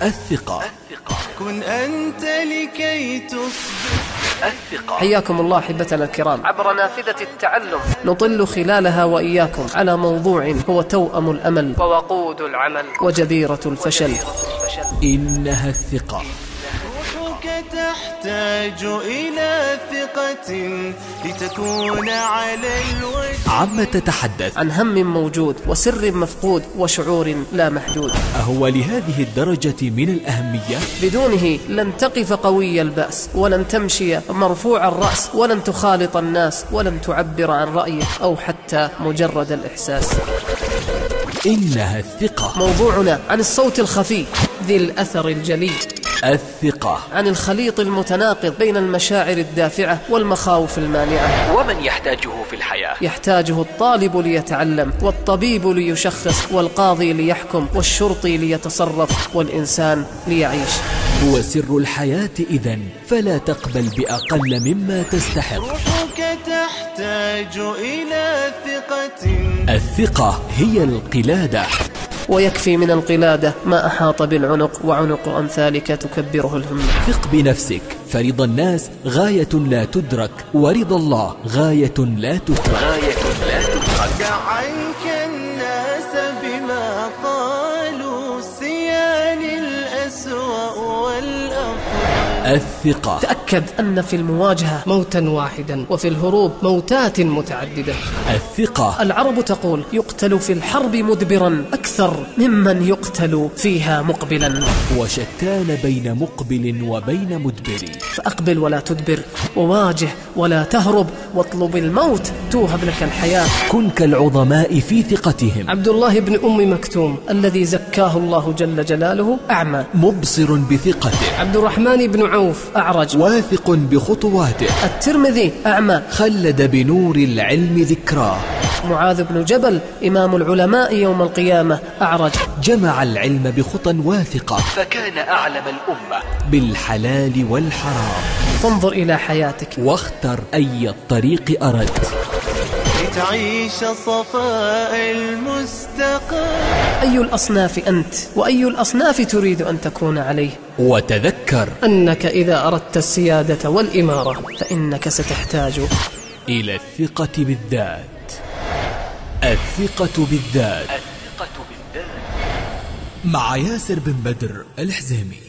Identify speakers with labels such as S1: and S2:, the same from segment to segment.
S1: الثقة.
S2: كن أنت لكي تصبح الثقة.
S3: حياكم الله أحبتنا الكرام. عبر نافذة التعلم نطل خلالها وإياكم على موضوع هو توأم الأمل ووقود العمل وجبيرة الفشل.
S1: إنها الثقة.
S2: روحك تحتاج إلى ثقة لتكون على الوجه.
S1: عما تتحدث
S3: عن هم موجود وسر مفقود وشعور لا محدود.
S1: أهو لهذه الدرجة من الأهمية؟
S3: بدونه لن تقف قوي البأس، ولن تمشي مرفوع الرأس، ولن تخالط الناس، ولن تعبر عن رأيك أو حتى مجرد الإحساس.
S1: إنها الثقة.
S3: موضوعنا عن الصوت الخفي ذي الأثر الجلي.
S1: الثقة.
S3: عن الخليط المتناقض بين المشاعر الدافعة والمخاوف المانعة.
S1: ومن يحتاجه في الحياة؟
S3: يحتاجه الطالب ليتعلم، والطبيب ليشخص، والقاضي ليحكم، والشرطي ليتصرف، والإنسان ليعيش.
S1: هو سر الحياة إذن، فلا تقبل بأقل مما تستحق.
S2: روحك تحتاج إلى ثقة.
S1: الثقة هي القلادة،
S3: ويكفي من القلادة ما أحاط بالعنق، وعنق أمثالك تكبره الهمة.
S1: ثق بنفسك، فرضا الناس غاية لا تدرك، ورضا الله غاية لا تترك.
S2: دع عنك الناس بما قالوا، سيان الأسوأ والأفضل.
S1: الثقة.
S3: تأكد أن في المواجهة موتا واحدا، وفي الهروب موتات متعددة.
S1: الثقة.
S3: العرب تقول: يقتل في الحرب مدبرا أكثر ممن يقتل فيها مقبلا.
S1: وشتان بين مقبل وبين مدبر.
S3: فأقبل ولا تدبر، وواجه ولا تهرب، واطلب الموت توهب لك الحياة.
S1: كن كالعظماء في ثقتهم.
S3: عبد الله بن أم مكتوم الذي زكاه الله جل جلاله أعمى
S1: مبصر بثقته.
S3: عبد الرحمن بن عوف أعرج
S1: واثق بخطواته.
S3: الترمذي أعمى
S1: خلد بنور العلم ذكراه.
S3: معاذ بن جبل إمام العلماء يوم القيامة أعرج.
S1: جمع العلم بخطى واثقة،
S4: فكان أعلم الأمة
S1: بالحلال والحرام.
S3: فانظر إلى حياتك
S1: واختر أي الطريق أردت
S2: لتعيش صفاء المستقبل.
S3: أي الأصناف أنت، وأي الأصناف تريد أن تكون عليه؟
S1: وتذكر
S3: أنك إذا أردت السيادة والإمارة فإنك ستحتاج
S1: إلى الثقة بالذات. الثقة بالذات. مع ياسر بن بدر الحزيمي.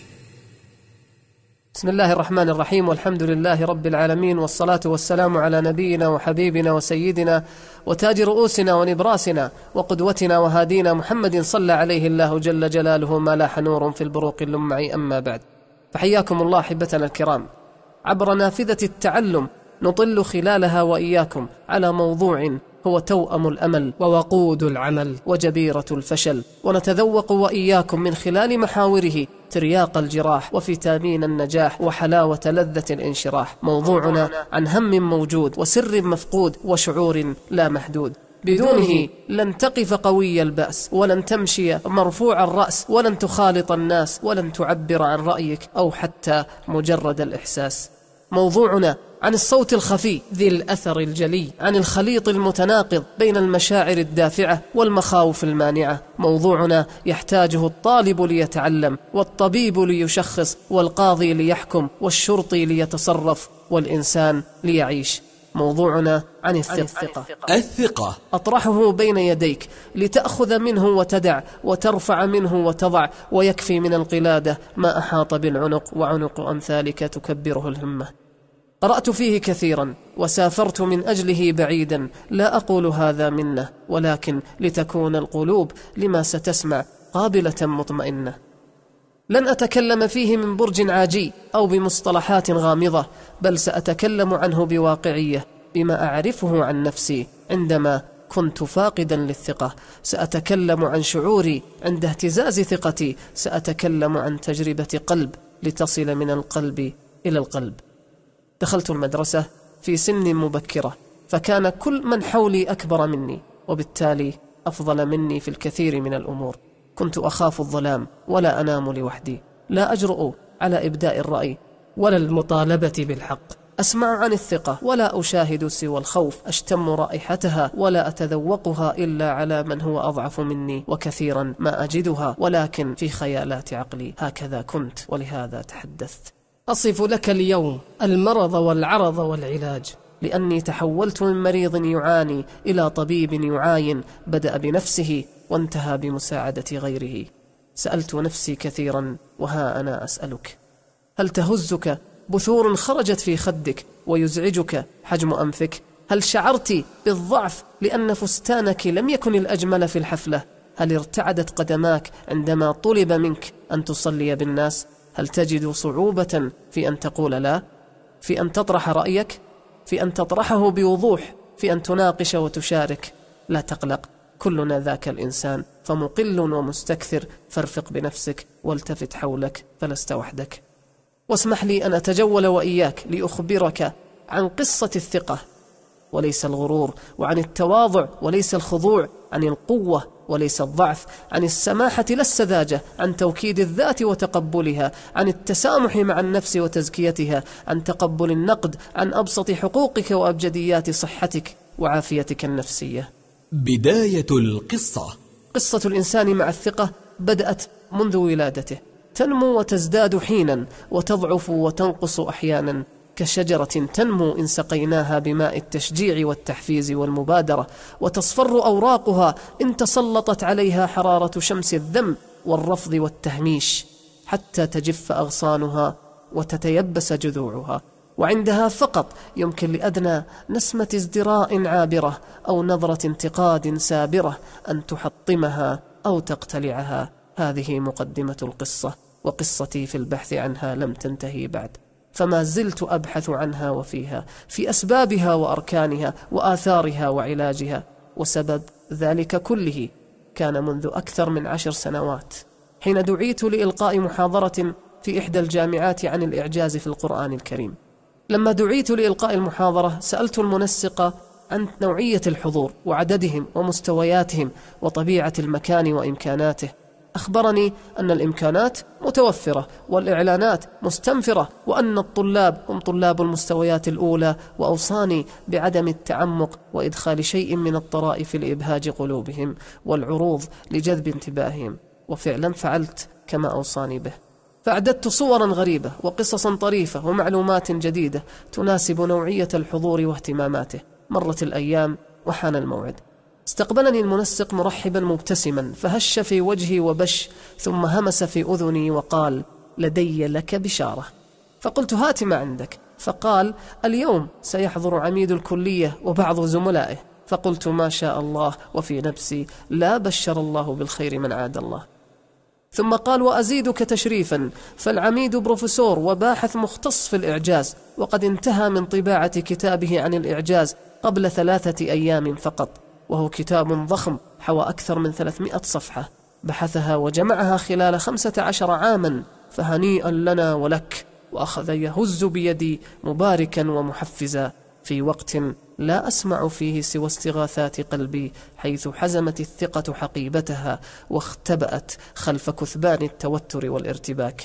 S3: بسم الله الرحمن الرحيم، والحمد لله رب العالمين، والصلاة والسلام على نبينا وحبيبنا وسيدنا وتاج رؤوسنا ونبراسنا وقدوتنا وهادينا محمد صلى عليه الله جل جلاله ما لاح نور في البروق اللمع. أما بعد، فحياكم الله أحبتنا الكرام. عبر نافذة التعلم نطل خلالها وإياكم على موضوع هو توأم الأمل ووقود العمل وجبيرة الفشل، ونتذوق وإياكم من خلال محاوره ترياق الجراح وفيتامين النجاح وحلاوة لذة الانشراح. موضوعنا عن هم موجود وسر مفقود وشعور لا محدود. بدونه لن تقف قوي البأس، ولن تمشي مرفوع الرأس، ولن تخالط الناس، ولن تعبر عن رأيك أو حتى مجرد الإحساس. موضوعنا عن الصوت الخفي ذي الأثر الجلي. عن الخليط المتناقض بين المشاعر الدافعة والمخاوف المانعة. موضوعنا يحتاجه الطالب ليتعلم، والطبيب ليشخص، والقاضي ليحكم، والشرطي ليتصرف، والإنسان ليعيش. موضوعنا عن الثقة.
S1: الثقة.
S3: أطرحه بين يديك لتأخذ منه وتدع، وترفع منه وتضع، ويكفي من القلادة ما أحاط بالعنق، وعنق أمثالك تكبره الهمة. قرأت فيه كثيرا وسافرت من أجله بعيدا، لا أقول هذا منه، ولكن لتكون القلوب لما ستسمع قابلة مطمئنة. لن أتكلم فيه من برج عاجي أو بمصطلحات غامضة، بل سأتكلم عنه بواقعية، بما أعرفه عن نفسي عندما كنت فاقدا للثقة. سأتكلم عن شعوري عند اهتزاز ثقتي. سأتكلم عن تجربة قلب لتصل من القلب إلى القلب. دخلت المدرسة في سن مبكرة، فكان كل من حولي أكبر مني، وبالتالي أفضل مني في الكثير من الأمور. كنت أخاف الظلام ولا أنام لوحدي، لا أجرؤ على إبداء الرأي ولا المطالبة بالحق. أسمع عن الثقة ولا أشاهد سوى الخوف، أشتم رائحتها ولا أتذوقها إلا على من هو أضعف مني، وكثيرا ما أجدها ولكن في خيالات عقلي. هكذا كنت ولهذا تحدثت. أصف لك اليوم المرض والعرض والعلاج، لأني تحولت من مريض يعاني إلى طبيب يعاين، بدأ بنفسه وانتهى بمساعدة غيره. سألت نفسي كثيرا وها أنا أسألك: هل تهزك بثور خرجت في خدك ويزعجك حجم أنفك؟ هل شعرت بالضعف لأن فستانك لم يكن الأجمل في الحفلة؟ هل ارتعدت قدماك عندما طلب منك أن تصلي بالناس؟ هل تجد صعوبة في أن تقول لا؟ في أن تطرح رأيك؟ في أن تطرحه بوضوح؟ في أن تناقش وتشارك؟ لا تقلق، كلنا ذاك الإنسان، فمقل ومستكثر، فارفق بنفسك والتفت حولك فلست وحدك. واسمح لي أن أتجول وإياك لأخبرك عن قصة الثقة وليس الغرور، وعن التواضع وليس الخضوع، عن القوة وليس الضعف، عن السماحة لا السذاجة، عن توكيد الذات وتقبلها، عن التسامح مع النفس وتزكيتها، عن تقبل النقد، عن أبسط حقوقك وأبجديات صحتك وعافيتك النفسية.
S1: بداية القصة.
S3: قصة الإنسان مع الثقة بدأت منذ ولادته، تنمو وتزداد حينا، وتضعف وتنقص أحيانا، كشجرة تنمو إن سقيناها بماء التشجيع والتحفيز والمبادرة، وتصفر أوراقها إن تسلطت عليها حرارة شمس الذم والرفض والتهميش، حتى تجف أغصانها وتتيبس جذوعها، وعندها فقط يمكن لأدنى نسمة ازدراء عابرة أو نظرة انتقاد سابرة أن تحطمها أو تقتلعها. هذه مقدمة القصة، وقصتي في البحث عنها لم تنتهي بعد، فما زلت أبحث عنها وفيها، في أسبابها وأركانها وآثارها وعلاجها. وسبب ذلك كله كان منذ أكثر من 10 سنوات، حين دعيت لإلقاء محاضرة في إحدى الجامعات عن الإعجاز في القرآن الكريم. لما دعيت لإلقاء المحاضرة سألت المنسق عن نوعية الحضور وعددهم ومستوياتهم وطبيعة المكان وإمكاناته. أخبرني أن الإمكانات متوفرة والإعلانات مستنفرة، وأن الطلاب هم طلاب المستويات الأولى، وأوصاني بعدم التعمق وإدخال شيء من الطرائف لإبهاج قلوبهم والعروض لجذب انتباههم، وفعلا فعلت كما أوصاني به، فأعددت صورا غريبة وقصصا طريفة ومعلومات جديدة تناسب نوعية الحضور واهتماماته. مرت الأيام وحان الموعد، استقبلني المنسق مرحبا مبتسما، فهش في وجهي وبش، ثم همس في أذني وقال: لدي لك بشارة. فقلت: هات ما عندك. فقال: اليوم سيحضر عميد الكلية وبعض زملائه. فقلت: ما شاء الله، وفي نفسي: لا بشر الله بالخير من عاد الله. ثم قال: وأزيدك تشريفا، فالعميد بروفيسور وباحث مختص في الإعجاز، وقد انتهى من طباعة كتابه عن الإعجاز قبل 3 أيام فقط، وهو كتاب ضخم حوى أكثر من 300 صفحة، بحثها وجمعها خلال 15 عاما، فهنيئا لنا ولك. وأخذ يهز بيدي مباركا ومحفزا في وقت لا أسمع فيه سوى استغاثات قلبي، حيث حزمت الثقة حقيبتها واختبأت خلف كثبان التوتر والارتباك.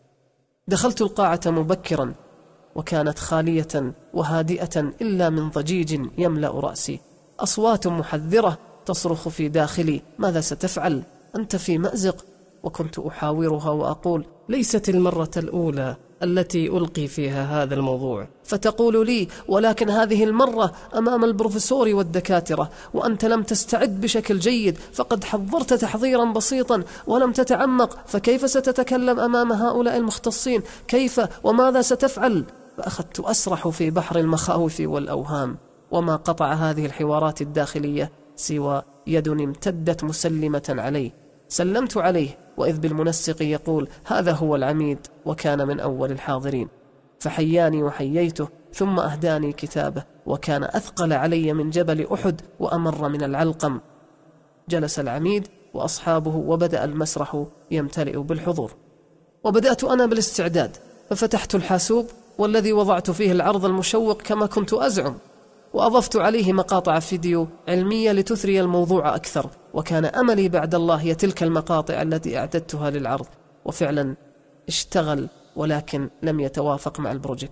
S3: دخلت القاعة مبكرا، وكانت خالية وهادئة إلا من ضجيج يملأ رأسي، أصوات محذرة تصرخ في داخلي: ماذا ستفعل؟ أنت في مأزق. وكنت أحاورها وأقول: ليست المرة الأولى التي ألقي فيها هذا الموضوع. فتقول لي: ولكن هذه المرة أمام البروفيسور والدكاترة، وأنت لم تستعد بشكل جيد، فقد حضرت تحضيرا بسيطا ولم تتعمق، فكيف ستتكلم أمام هؤلاء المختصين؟ كيف وماذا ستفعل؟ فأخذت أسرح في بحر المخاوف والأوهام، وما قطع هذه الحوارات الداخلية سوى يد امتدت مسلمة علي. سلمت عليه، وإذ بالمنسق يقول: هذا هو العميد، وكان من أول الحاضرين. فحياني وحييته، ثم أهداني كتابه، وكان أثقل علي من جبل أحد وأمر من العلقم. جلس العميد وأصحابه، وبدأ المسرح يمتلئ بالحضور، وبدأت أنا بالاستعداد، ففتحت الحاسوب والذي وضعت فيه العرض المشوق كما كنت أزعم، وأضفت عليه مقاطع فيديو علمية لتثري الموضوع أكثر، وكان أملي بعد الله هي تلك المقاطع التي أعددتها للعرض. وفعلا اشتغل، ولكن لم يتوافق مع البروجيكتور،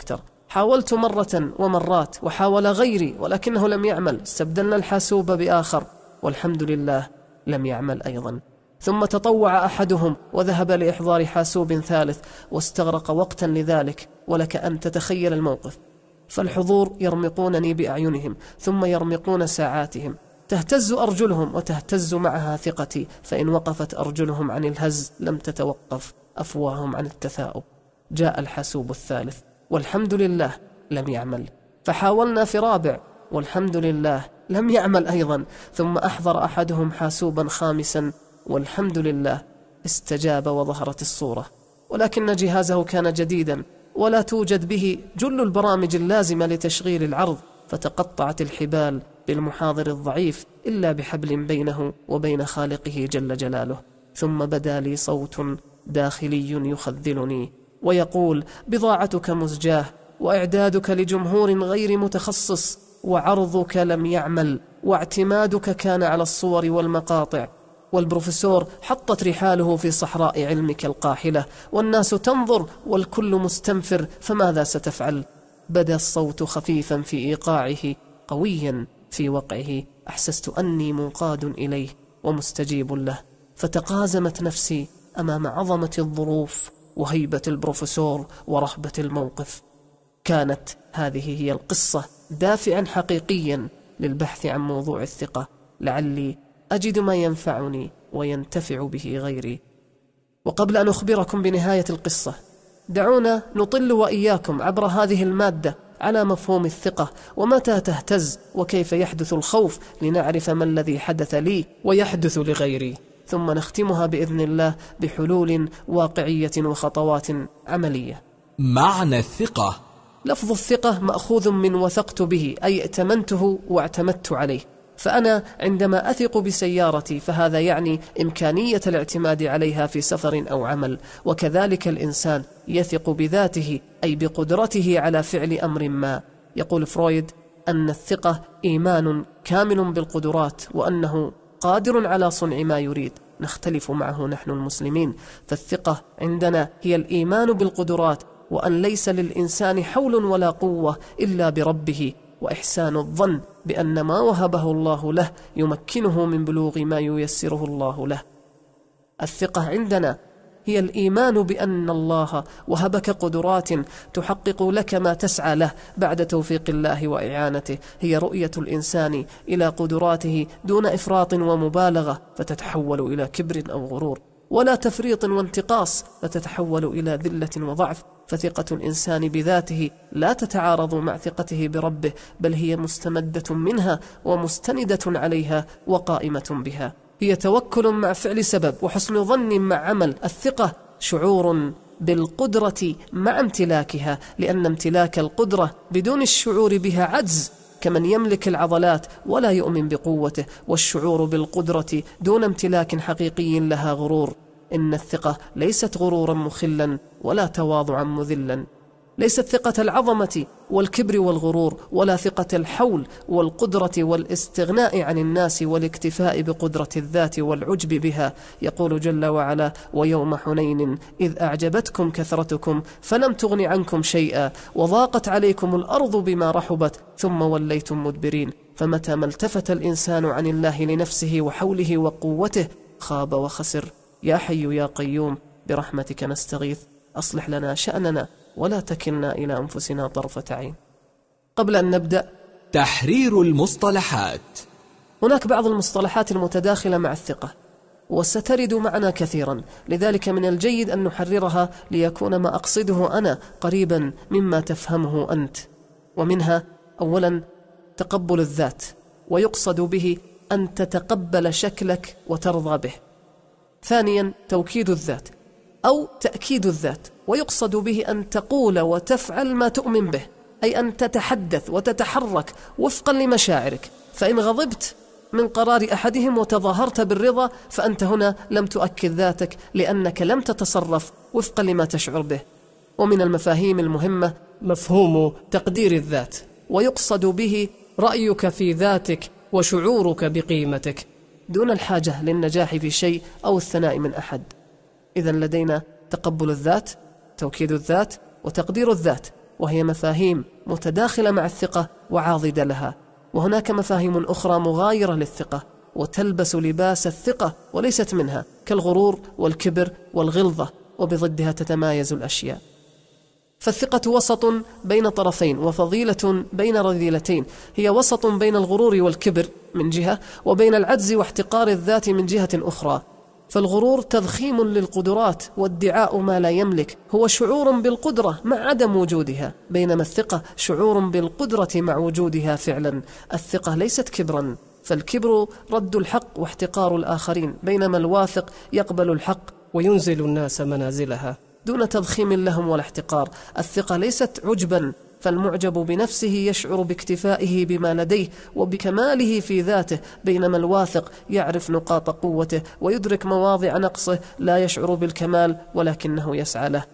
S3: حاولت مرة ومرات وحاول غيري ولكنه لم يعمل، استبدلنا الحاسوب بآخر والحمد لله لم يعمل أيضا. ثم تطوع أحدهم وذهب لإحضار حاسوب ثالث واستغرق وقتا لذلك، ولك أن تتخيل الموقف. فالحضور يرمقونني بأعينهم ثم يرمقون ساعاتهم، تهتز أرجلهم وتهتز معها ثقتي، فإن وقفت أرجلهم عن الهز لم تتوقف أفواههم عن التثاؤب. جاء الحاسوب الثالث والحمد لله لم يعمل، فحاولنا في رابع والحمد لله لم يعمل أيضا، ثم أحضر أحدهم حاسوبا خامسا والحمد لله استجاب وظهرت الصورة، ولكن جهازه كان جديدا ولا توجد به جل البرامج اللازمة لتشغيل العرض، فتقطعت الحبال بالمحاضر الضعيف إلا بحبل بينه وبين خالقه جل جلاله. ثم بدا لي صوت داخلي يخذلني ويقول: بضاعتك مزجاة، وإعدادك لجمهور غير متخصص، وعرضك لم يعمل، واعتمادك كان على الصور والمقاطع، والبروفيسور حطت رحاله في صحراء علمك القاحلة، والناس تنظر والكل مستنفر، فماذا ستفعل؟ بدا الصوت خفيفا في إيقاعه قويا في وقعه، أحسست أني منقاد إليه ومستجيب له، فتقازمت نفسي أمام عظمة الظروف وهيبة البروفيسور ورهبة الموقف. كانت هذه هي القصة دافعا حقيقيا للبحث عن موضوع الثقة، لعلي أجد ما ينفعني وينتفع به غيري. وقبل أن أخبركم بنهاية القصة، دعونا نطل وإياكم عبر هذه المادة على مفهوم الثقة ومتى تهتز وكيف يحدث الخوف، لنعرف ما الذي حدث لي ويحدث لغيري، ثم نختمها بإذن الله بحلول واقعية وخطوات عملية.
S1: معنى الثقة.
S3: لفظ الثقة مأخوذ من وثقت به، أي ائتمنته واعتمدت عليه. فأنا عندما أثق بسيارتي فهذا يعني إمكانية الاعتماد عليها في سفر أو عمل، وكذلك الإنسان يثق بذاته أي بقدرته على فعل أمر ما. يقول فرويد أن الثقة إيمان كامل بالقدرات، وأنه قادر على صنع ما يريد. نختلف معه نحن المسلمين، فالثقة عندنا هي الإيمان بالقدرات، وأن ليس للإنسان حول ولا قوة إلا بربه، وإحسان الظن بأن ما وهبه الله له يمكنه من بلوغ ما ييسره الله له. الثقة عندنا هي الإيمان بأن الله وهبك قدرات تحقق لك ما تسعى له بعد توفيق الله وإعانته. هي رؤية الإنسان إلى قدراته دون إفراط ومبالغة فتتحول إلى كبر أو غرور، ولا تفريط وانتقاص فتتحول إلى ذلة وضعف. فثقة الإنسان بذاته لا تتعارض مع ثقته بربه، بل هي مستمدة منها ومستندة عليها وقائمة بها. هي توكل مع فعل سبب وحسن ظن مع عمل. الثقة شعور بالقدرة مع امتلاكها، لأن امتلاك القدرة بدون الشعور بها عجز، كمن يملك العضلات ولا يؤمن بقوته، والشعور بالقدرة دون امتلاك حقيقي لها غرور. إن الثقة ليست غرورا مخلا ولا تواضعا مذلا، ليست ثقة العظمة والكبر والغرور، ولا ثقة الحول والقدرة والاستغناء عن الناس والاكتفاء بقدرة الذات والعجب بها. يقول جل وعلا: ويوم حنين إذ أعجبتكم كثرتكم فلم تغن عنكم شيئا وضاقت عليكم الأرض بما رحبت ثم وليتم مدبرين. فمتى ما التفت الإنسان عن الله لنفسه وحوله وقوته خاب وخسر. يا حي يا قيوم برحمتك نستغيث، أصلح لنا شأننا ولا تكلنا إلى أنفسنا طرفة عين. قبل أن نبدأ،
S1: تحرير المصطلحات.
S3: هناك بعض المصطلحات المتداخلة مع الثقة وسترد معنا كثيرا، لذلك من الجيد أن نحررها ليكون ما أقصده أنا قريبا مما تفهمه أنت. ومنها أولا تقبل الذات، ويقصد به أن تتقبل شكلك وترضى به. ثانيا توكيد الذات أو تأكيد الذات، ويقصد به أن تقول وتفعل ما تؤمن به، أي أن تتحدث وتتحرك وفقا لمشاعرك. فإن غضبت من قرار أحدهم وتظاهرت بالرضا فأنت هنا لم تؤكد ذاتك، لأنك لم تتصرف وفقا لما تشعر به. ومن المفاهيم المهمة مفهوم تقدير الذات، ويقصد به رأيك في ذاتك وشعورك بقيمتك دون الحاجة للنجاح في شيء أو الثناء من أحد. إذن لدينا تقبل الذات، توكيد الذات، وتقدير الذات. وهي مفاهيم متداخلة مع الثقة وعاضدة لها. وهناك مفاهيم أخرى مغايرة للثقة وتلبس لباس الثقة وليست منها، كالغرور والكبر والغلظة، وبضدها تتمايز الأشياء. فالثقة وسط بين طرفين وفضيلة بين رذيلتين، هي وسط بين الغرور والكبر من جهة، وبين العجز واحتقار الذات من جهة أخرى. فالغرور تضخيم للقدرات وادعاء ما لا يملك، هو شعور بالقدرة مع عدم وجودها، بينما الثقة شعور بالقدرة مع وجودها فعلا. الثقة ليست كبرا، فالكبر رد الحق واحتقار الآخرين، بينما الواثق يقبل الحق
S5: وينزل الناس منازلها
S3: دون تضخيم لهم ولا احتقار. الثقة ليست عجبا، فالمعجب بنفسه يشعر باكتفائه بما لديه وبكماله في ذاته، بينما الواثق يعرف نقاط قوته ويدرك مواضع نقصه، لا يشعر بالكمال ولكنه يسعى له.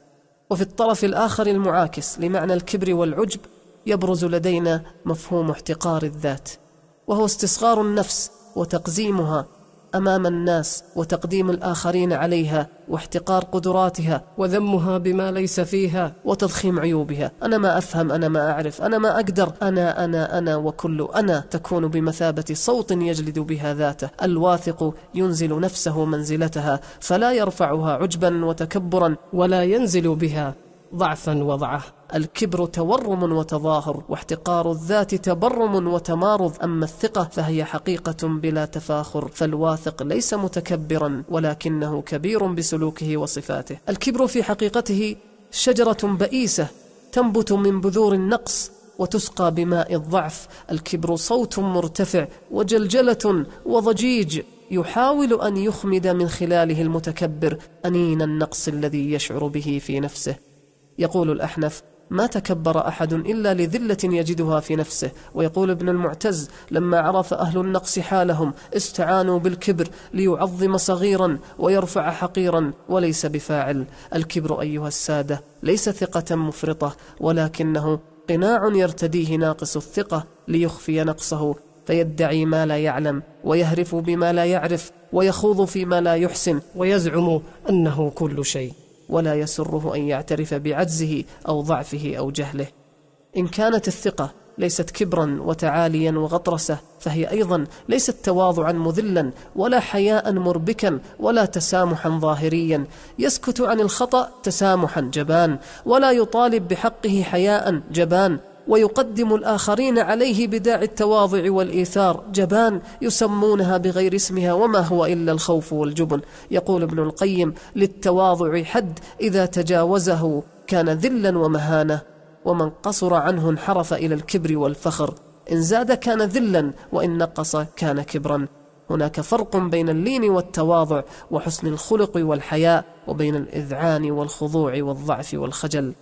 S3: وفي الطرف الآخر المعاكس لمعنى الكبر والعجب يبرز لدينا مفهوم احتقار الذات، وهو استصغار النفس وتقزيمها أمام الناس وتقديم الآخرين عليها واحتقار قدراتها
S5: وذمها بما ليس فيها
S3: وتضخيم عيوبها. أنا ما أفهم، أنا ما أعرف، أنا ما أقدر، أنا وكل أنا تكون بمثابة صوت يجلد بها ذاته. الواثق ينزل نفسه منزلتها فلا يرفعها عجبا وتكبرا،
S5: ولا ينزل بها ضعفا وضعه.
S3: الكبر تورم وتظاهر، واحتقار الذات تبرم وتمارض. أما الثقة فهي حقيقة بلا تفاخر، فالواثق ليس متكبرا ولكنه كبير بسلوكه وصفاته. الكبر في حقيقته شجرة بئيسة تنبت من بذور النقص وتسقى بماء الضعف. الكبر صوت مرتفع وجلجلة وضجيج يحاول أن يخمد من خلاله المتكبر أنين النقص الذي يشعر به في نفسه. يقول الأحنف: ما تكبر أحد إلا لذلة يجدها في نفسه. ويقول ابن المعتز: لما عرف أهل النقص حالهم استعانوا بالكبر ليعظم صغيرا ويرفع حقيرا وليس بفاعل. الكبر أيها السادة ليس ثقة مفرطة، ولكنه قناع يرتديه ناقص الثقة ليخفي نقصه، فيدعي ما لا يعلم ويهرف بما لا يعرف ويخوض فيما لا يحسن
S5: ويزعم أنه كل شيء،
S3: ولا يسره أن يعترف بعجزه أو ضعفه أو جهله. إن كانت الثقة ليست كبرا وتعاليا وغطرسة، فهي أيضا ليست تواضعا مذلا ولا حياء مربكا ولا تسامحا ظاهريا. يسكت عن الخطأ تسامحا جبان، ولا يطالب بحقه حياء جبان، ويقدم الآخرين عليه بداعي التواضع والإيثار جبان، يسمونها بغير اسمها وما هو إلا الخوف والجبن. يقول ابن القيم: للتواضع حد إذا تجاوزه كان ذلا ومهانة، ومن قصر عنه انحرف إلى الكبر والفخر. إن زاد كان ذلا، وإن نقص كان كبرا. هناك فرق بين اللين والتواضع وحسن الخلق والحياء، وبين الإذعان والخضوع والضعف والخجل.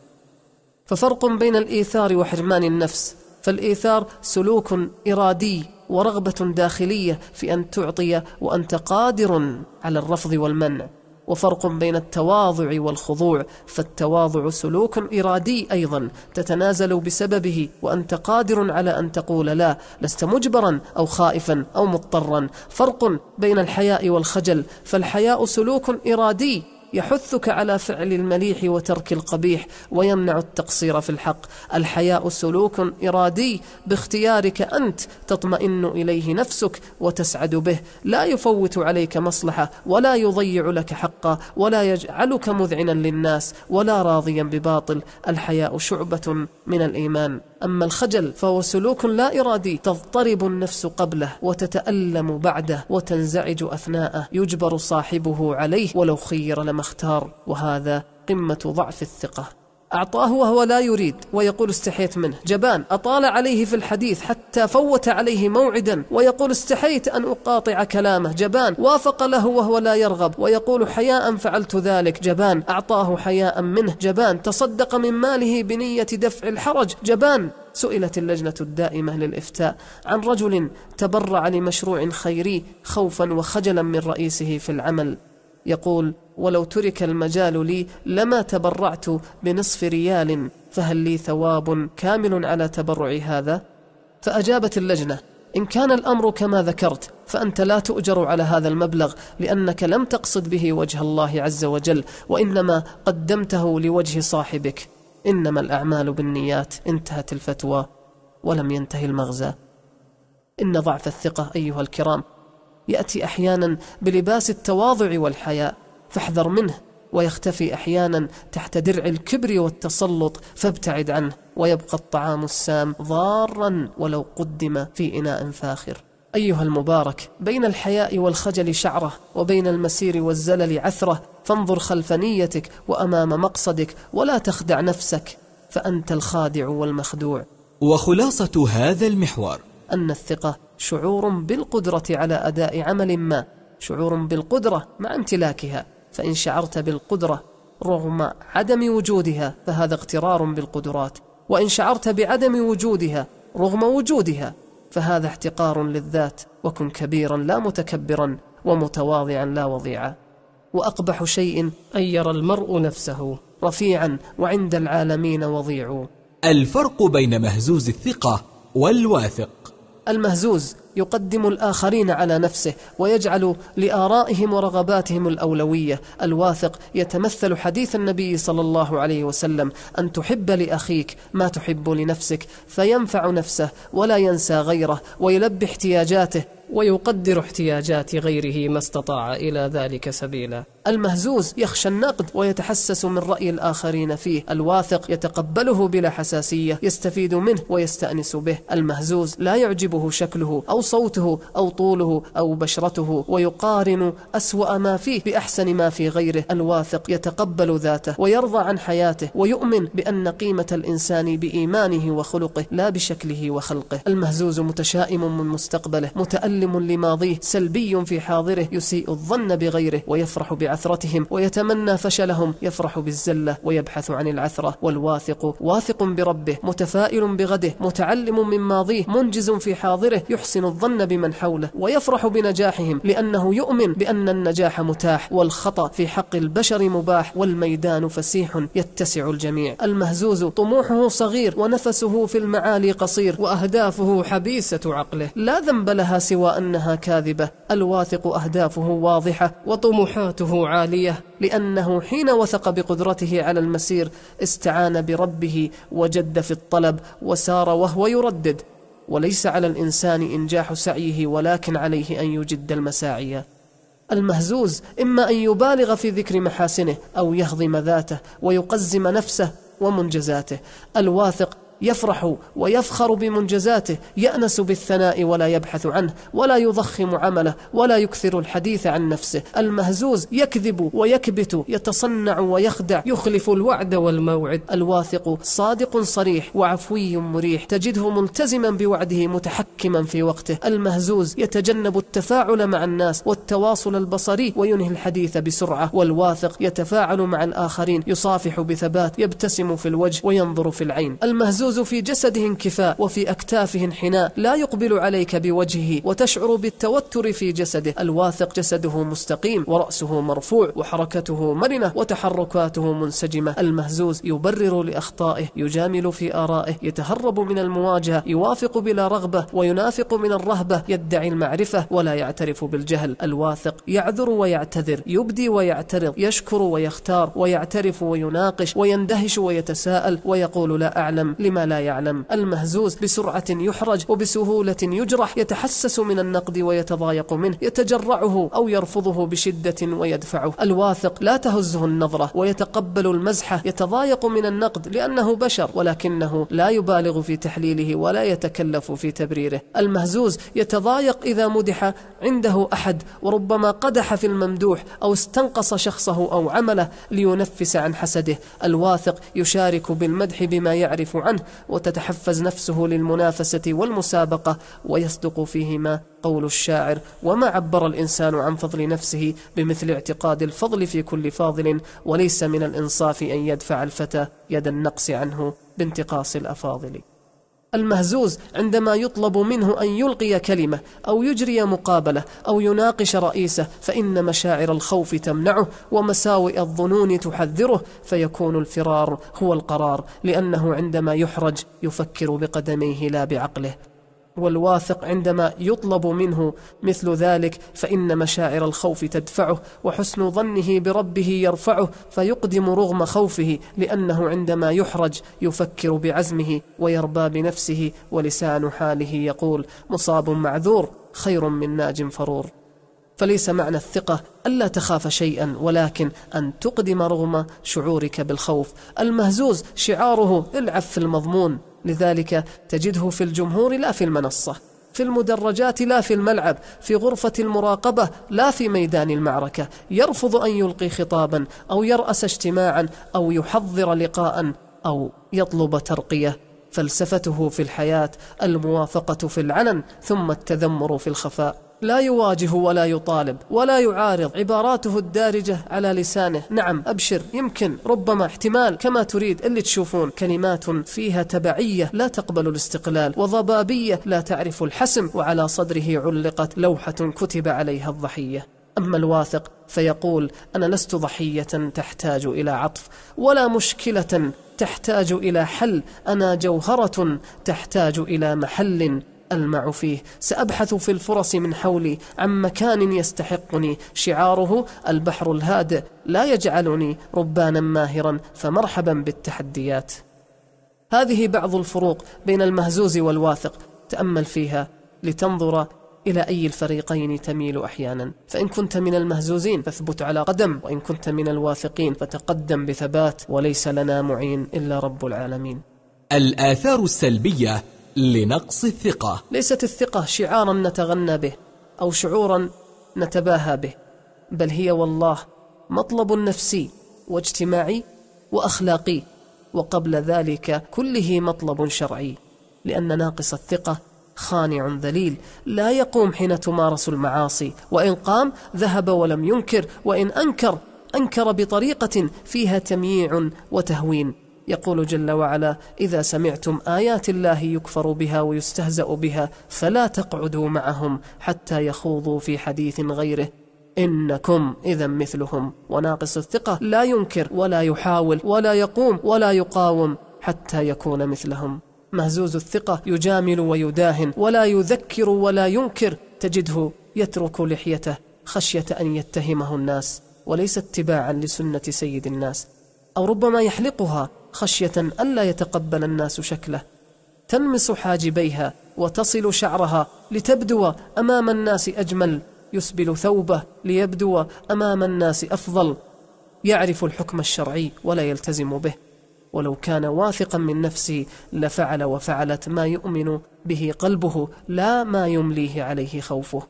S3: ففرق بين الإيثار وحرمان النفس، فالإيثار سلوك إرادي ورغبة داخلية في أن تعطي وأنت قادر على الرفض والمنع. وفرق بين التواضع والخضوع، فالتواضع سلوك إرادي أيضا تتنازل بسببه وأنت قادر على أن تقول لا، لست مجبرا أو خائفا أو مضطرا. فرق بين الحياء والخجل، فالحياء سلوك إرادي يحثك على فعل المليح وترك القبيح ويمنع التقصير في الحق. الحياء سلوك إرادي باختيارك أنت تطمئن إليه نفسك وتسعد به، لا يفوت عليك مصلحة ولا يضيع لك حقا ولا يجعلك مذعنا للناس ولا راضيا بباطل. الحياء شعبة من الإيمان. أما الخجل فهو سلوك لا إرادي تضطرب النفس قبله وتتألم بعده وتنزعج أثناءه، يجبر صاحبه عليه ولو خير لما اختار، وهذا قمة ضعف الثقة. أعطاه وهو لا يريد ويقول استحيت منه، جبان. أطال عليه في الحديث حتى فوت عليه موعدا ويقول استحيت أن أقاطع كلامه، جبان. وافق له وهو لا يرغب ويقول حياء فعلت ذلك، جبان. أعطاه حياء منه، جبان. تصدق من ماله بنية دفع الحرج، جبان. سئلت اللجنة الدائمة للإفتاء عن رجل تبرع لمشروع خيري خوفا وخجلا من رئيسه في العمل، يقول: ولو ترك المجال لي لما تبرعت بنصف ريال، فهل لي ثواب كامل على تبرع هذا؟ فأجابت اللجنة: إن كان الأمر كما ذكرت فأنت لا تؤجر على هذا المبلغ، لأنك لم تقصد به وجه الله عز وجل، وإنما قدمته لوجه صاحبك. إنما الأعمال بالنيات. انتهت الفتوى ولم ينتهي المغزى. إن ضعف الثقة أيها الكرام يأتي أحيانا بلباس التواضع والحياء فاحذر منه، ويختفي أحيانا تحت درع الكبر والتسلط فابتعد عنه، ويبقى الطعام السام ضارا ولو قدم في إناء فاخر. أيها المبارك، بين الحياء والخجل شعرة، وبين المسير والزلل عثرة، فانظر خلف نيتك وأمام مقصدك، ولا تخدع نفسك فأنت الخادع والمخدوع.
S1: وخلاصة هذا المحور
S3: أن الثقة شعور بالقدرة على أداء عمل ما، شعور بالقدرة مع امتلاكها، فإن شعرت بالقدرة رغم عدم وجودها فهذا اغترار بالقدرات، وإن شعرت بعدم وجودها رغم وجودها فهذا احتقار للذات. وكن كبيرا لا متكبرا، ومتواضعا لا وضيعا. وأقبح شيء
S5: أن يرى المرء نفسه
S3: رفيعا وعند العالمين وضيع.
S1: الفرق بين مهزوز الثقة والواثق.
S3: المهزوز يقدم الآخرين على نفسه ويجعل لآرائهم ورغباتهم الأولوية. الواثق يتمثل حديث النبي صلى الله عليه وسلم: أن تحب لأخيك ما تحب لنفسك، فينفع نفسه ولا ينسى غيره، ويلبي احتياجاته
S5: ويقدر احتياجات غيره ما استطاع إلى ذلك سبيلا.
S3: المهزوز يخشى النقد ويتحسس من رأي الآخرين فيه. الواثق يتقبله بلا حساسية، يستفيد منه ويستأنس به. المهزوز لا يعجبه شكله أو صوته أو طوله أو بشرته، ويقارن أسوأ ما فيه بأحسن ما في غيره. الواثق يتقبل ذاته ويرضى عن حياته، ويؤمن بأن قيمة الإنسان بإيمانه وخلقه لا بشكله وخلقه. المهزوز متشائم من مستقبله، متألم لماضيه، سلبي في حاضره، يسيء الظن بغيره ويفرح بعثرتهم ويتمنى فشلهم، يفرح بالزلة ويبحث عن العثرة. والواثق واثق بربه، متفائل بغده، متعلم من ماضيه، منجز في حاضره، يحسن الظن بمن حوله ويفرح بنجاحهم، لأنه يؤمن بأن النجاح متاح، والخطأ في حق البشر مباح، والميدان فسيح يتسع الجميع. المهزوز طموحه صغير، ونفسه في المعالي قصير،
S5: وأهدافه حبيسة عقله،
S3: لا ذنب لها سوى أنها كاذبة. الواثق أهدافه واضحة
S5: وطموحاته عالية،
S3: لأنه حين وثق بقدرته على المسير استعان بربه وجد في الطلب وسار وهو يردد. وليس على الإنسان إنجاح سعيه، ولكن عليه أن يجد المساعي. المهزوز إما أن يبالغ في ذكر محاسنه، أو يهضم ذاته ويقزم نفسه ومنجزاته. الواثق يفرح ويفخر بمنجزاته، يأنس بالثناء ولا يبحث عنه، ولا يضخم عمله، ولا يكثر الحديث عن نفسه. المهزوز يكذب ويكبت، يتصنع ويخدع،
S5: يخلف الوعد والموعد.
S3: الواثق صادق صريح وعفوي مريح، تجده ملتزما بوعده متحكما في وقته. المهزوز يتجنب التفاعل مع الناس والتواصل البصري، وينهي الحديث بسرعة. والواثق يتفاعل مع الآخرين، يصافح بثبات، يبتسم في الوجه وينظر في العين. المهزوز في جسده انكفاء، وفي أكتافه انحناء، لا يقبل عليك بوجهه وتشعر بالتوتر في جسده. الواثق جسده مستقيم، ورأسه مرفوع، وحركته مرنة، وتحركاته منسجمة. المهزوز يبرر لأخطائه، يجامل في آرائه، يتهرب من المواجهة، يوافق بلا رغبة، وينافق من الرهبة، يدعي المعرفة ولا يعترف بالجهل. الواثق يعذر ويعتذر، يبدي ويعترض، يشكر ويختار، ويعترف ويناقش، ويندهش ويتساءل، ويقول لا أعلم لما لا يعلم. المهزوز بسرعة يحرج، وبسهولة يجرح، يتحسس من النقد ويتضايق منه، يتجرعه أو يرفضه بشدة ويدفعه. الواثق لا تهزه النظرة، ويتقبل المزحة، يتضايق من النقد لأنه بشر، ولكنه لا يبالغ في تحليله ولا يتكلف في تبريره. المهزوز يتضايق إذا مدح عنده أحد، وربما قدح في الممدوح أو استنقص شخصه أو عمله لينفس عن حسده. الواثق يشارك بالمدح بما يعرف عنه، وتتحفز نفسه للمنافسة والمسابقة، ويصدق فيهما قول الشاعر: وما عبر الإنسان عن فضل نفسه بمثل اعتقاد الفضل في كل فاضل، وليس من الإنصاف أن يدفع الفتى يد النقص عنه بانتقاص الأفاضل. المهزوز عندما يطلب منه أن يلقي كلمة أو يجري مقابلة أو يناقش رئيسه، فإن مشاعر الخوف تمنعه، ومساوئ الظنون تحذره، فيكون الفرار هو القرار، لأنه عندما يحرج يفكر بقدميه لا بعقله. والواثق عندما يطلب منه مثل ذلك فإن مشاعر الخوف تدفعه، وحسن ظنه بربه يرفعه فيقدم رغم خوفه، لأنه عندما يحرج يفكر بعزمه ويربى بنفسه، ولسان حاله يقول: مصاب معذور خير من ناج فرور. فليس معنى الثقة ألا تخاف شيئا، ولكن أن تقدم رغم شعورك بالخوف. المهزوز شعاره العب في المضمون، لذلك تجده في الجمهور لا في المنصة، في المدرجات لا في الملعب، في غرفة المراقبة لا في ميدان المعركة، يرفض أن يلقي خطابا أو يرأس اجتماعا أو يحضر لقاء أو يطلب ترقية. فلسفته في الحياة الموافقة في العلن ثم التذمر في الخفاء. لا يواجه ولا يطالب ولا يعارض، عباراته الدارجة على لسانه: نعم، أبشر، يمكن، ربما، احتمال، كما تريد، اللي تشوفون. كلمات فيها تبعية لا تقبل الاستقلال، وضبابية لا تعرف الحسم، وعلى صدره علقت لوحة كتب عليها الضحية. أما الواثق فيقول: أنا لست ضحية تحتاج إلى عطف، ولا مشكلة تحتاج إلى حل، أنا جوهرة تحتاج إلى محل ألمع فيه، سأبحث في الفرص من حولي عن مكان يستحقني. شعاره: البحر الهادئ لا يجعلني ربانا ماهرا، فمرحبا بالتحديات. هذه بعض الفروق بين المهزوز والواثق، تأمل فيها لتنظر إلى أي الفريقين تميل أحيانا. فإن كنت من المهزوزين فاثبت على قدم، وإن كنت من الواثقين فتقدم بثبات، وليس لنا معين إلا رب العالمين.
S1: الآثار السلبية لنقص الثقة.
S3: ليست الثقة شعارا نتغنى به أو شعورا نتباهى به، بل هي والله مطلب نفسي واجتماعي وأخلاقي، وقبل ذلك كله مطلب شرعي. لأن ناقص الثقة خانع ذليل لا يقوم حين تمارس المعاصي، وإن قام ذهب ولم ينكر، وإن أنكر بطريقة فيها تمييع وتهوين. يقول جل وعلا: إذا سمعتم آيات الله يكفر بها ويستهزأ بها فلا تقعدوا معهم حتى يخوضوا في حديث غيره إنكم إذا مثلهم. وناقص الثقة لا ينكر ولا يحاول ولا يقوم ولا يقاوم حتى يكون مثلهم. مهزوز الثقة يجامل ويداهن ولا يذكر ولا ينكر، تجده يترك لحيته خشية أن يتهمه الناس، وليس اتباعا لسنة سيد الناس، أو ربما يحلقها خشية ألا يتقبل الناس شكله. تنمس حاجبيها وتصل شعرها لتبدو أمام الناس أجمل، يسبل ثوبه ليبدو أمام الناس أفضل. يعرف الحكم الشرعي ولا يلتزم به، ولو كان واثقا من نفسه لفعل وفعلت ما يؤمن به قلبه لا ما يمليه عليه خوفه.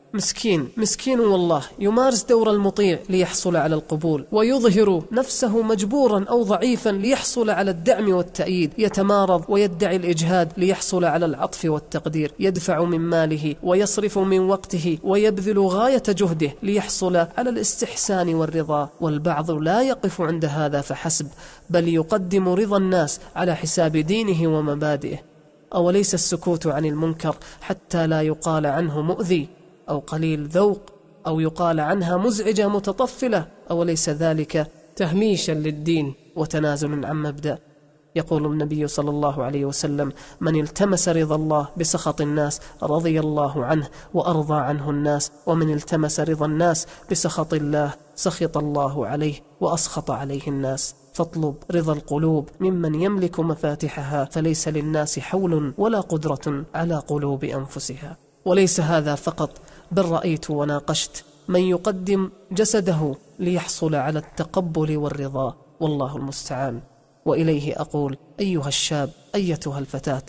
S3: مسكين والله، يمارس دور المطيع ليحصل على القبول، ويظهر نفسه مجبورا أو ضعيفا ليحصل على الدعم والتأييد، يتمارض ويدعي الإجهاد ليحصل على العطف والتقدير، يدفع من ماله ويصرف من وقته ويبذل غاية جهده ليحصل على الاستحسان والرضا. والبعض لا يقف عند هذا فحسب، بل يقدم رضا الناس على حساب دينه ومبادئه. أوليس السكوت عن المنكر حتى لا يقال عنه مؤذي أو قليل ذوق، أو يقال عنها مزعجة متطفلة، أوليس ذلك
S5: تهميشا للدين
S3: وتنازل عن مبدأ؟ يقول النبي صلى الله عليه وسلم: من التمس رضا الله بسخط الناس رضي الله عنه وأرضى عنه الناس، ومن التمس رضا الناس بسخط الله سخط الله عليه وأسخط عليه الناس. فاطلب رضا القلوب ممن يملك مفاتحها، فليس للناس حول ولا قدرة على قلوب أنفسها. وليس هذا فقط، بل رأيت وناقشت من يقدم جسده ليحصل على التقبل والرضا، والله المستعان. وإليه أقول: أيها الشاب، أيتها الفتاة،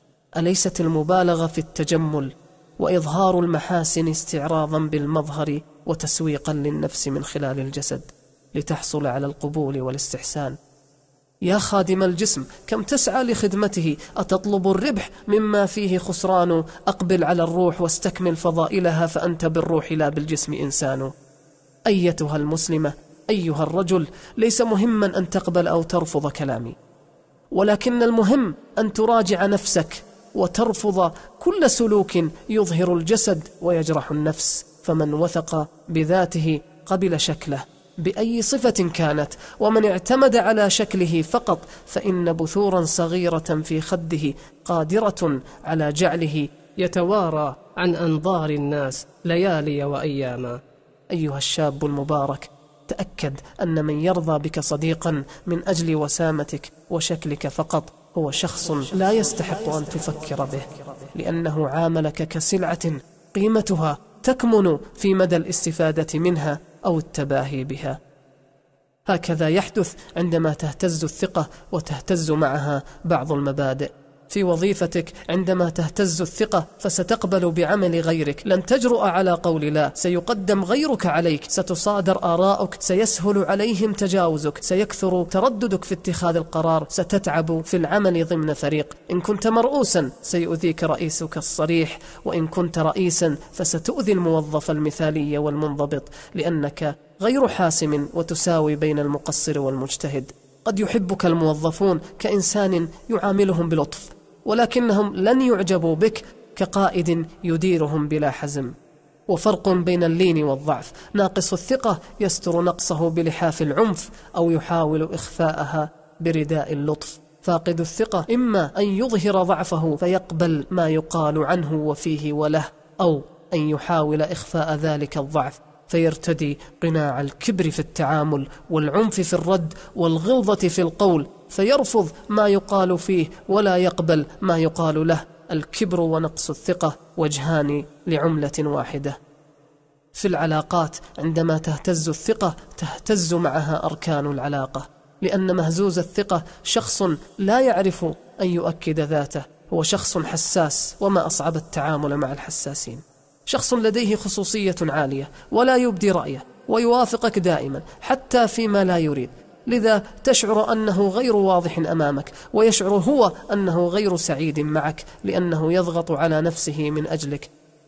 S3: أليست المبالغة في التجمل وإظهار المحاسن استعراضا بالمظهر وتسويقا للنفس من خلال الجسد لتحصل على القبول والاستحسان؟ يا خادم الجسم، كم تسعى لخدمته، أتطلب الربح مما فيه خسران؟ أقبل على الروح واستكمل فضائلها، فأنت بالروح لا بالجسم إنسان. أيتها المسلمة، أيها الرجل، ليس مهما أن تقبل أو ترفض كلامي، ولكن المهم أن تراجع نفسك وترفض كل سلوك يظهر الجسد ويجرح النفس. فمن وثق بذاته قبل شكله بأي صفة كانت، ومن اعتمد على شكله فقط فإن بثورا صغيرة في خده قادرة على جعله
S5: يتوارى عن أنظار الناس ليالي وأياما.
S3: أيها الشاب المبارك، تأكد أن من يرضى بك صديقا من أجل وسامتك وشكلك فقط هو شخص لا يستحق أن تفكر به، لأنه عاملك كسلعة قيمتها تكمن في مدى الاستفادة منها أو التباهي بها. هكذا يحدث عندما تهتز الثقة وتهتز معها بعض المبادئ. في وظيفتك عندما تهتز الثقة فستقبل بعمل غيرك، لن تجرؤ على قول لا، سيقدم غيرك عليك، ستصادر آراؤك، سيسهل عليهم تجاوزك، سيكثر ترددك في اتخاذ القرار، ستتعب في العمل ضمن فريق. إن كنت مرؤوسا سيؤذيك رئيسك الصريح، وإن كنت رئيسا فستؤذي الموظف المثالي والمنضبط، لأنك غير حاسم وتساوي بين المقصر والمجتهد. قد يحبك الموظفون كإنسان يعاملهم بلطف، ولكنهم لن يعجبوا بك كقائد يديرهم بلا حزم. وفرق بين اللين والضعف. ناقص الثقة يستر نقصه بلحاف العنف أو يحاول إخفاءها برداء اللطف. فاقد الثقة إما أن يظهر ضعفه فيقبل ما يقال عنه وفيه وله، أو أن يحاول إخفاء ذلك الضعف فيرتدي قناع الكبر في التعامل والعنف في الرد والغلظة في القول، فيرفض ما يقال فيه ولا يقبل ما يقال له. الكبر ونقص الثقة وجهان لعملة واحدة. في العلاقات عندما تهتز الثقة تهتز معها أركان العلاقة، لأن مهزوز الثقة شخص لا يعرف أن يؤكد ذاته، هو شخص حساس، وما أصعب التعامل مع الحساسين. شخص لديه خصوصية عالية ولا يبدي رأيه، ويوافقك دائما حتى فيما لا يريد، لذا تشعر أنه غير واضح أمامك، ويشعر هو أنه غير سعيد معك لأنه يضغط على نفسه من أجلك.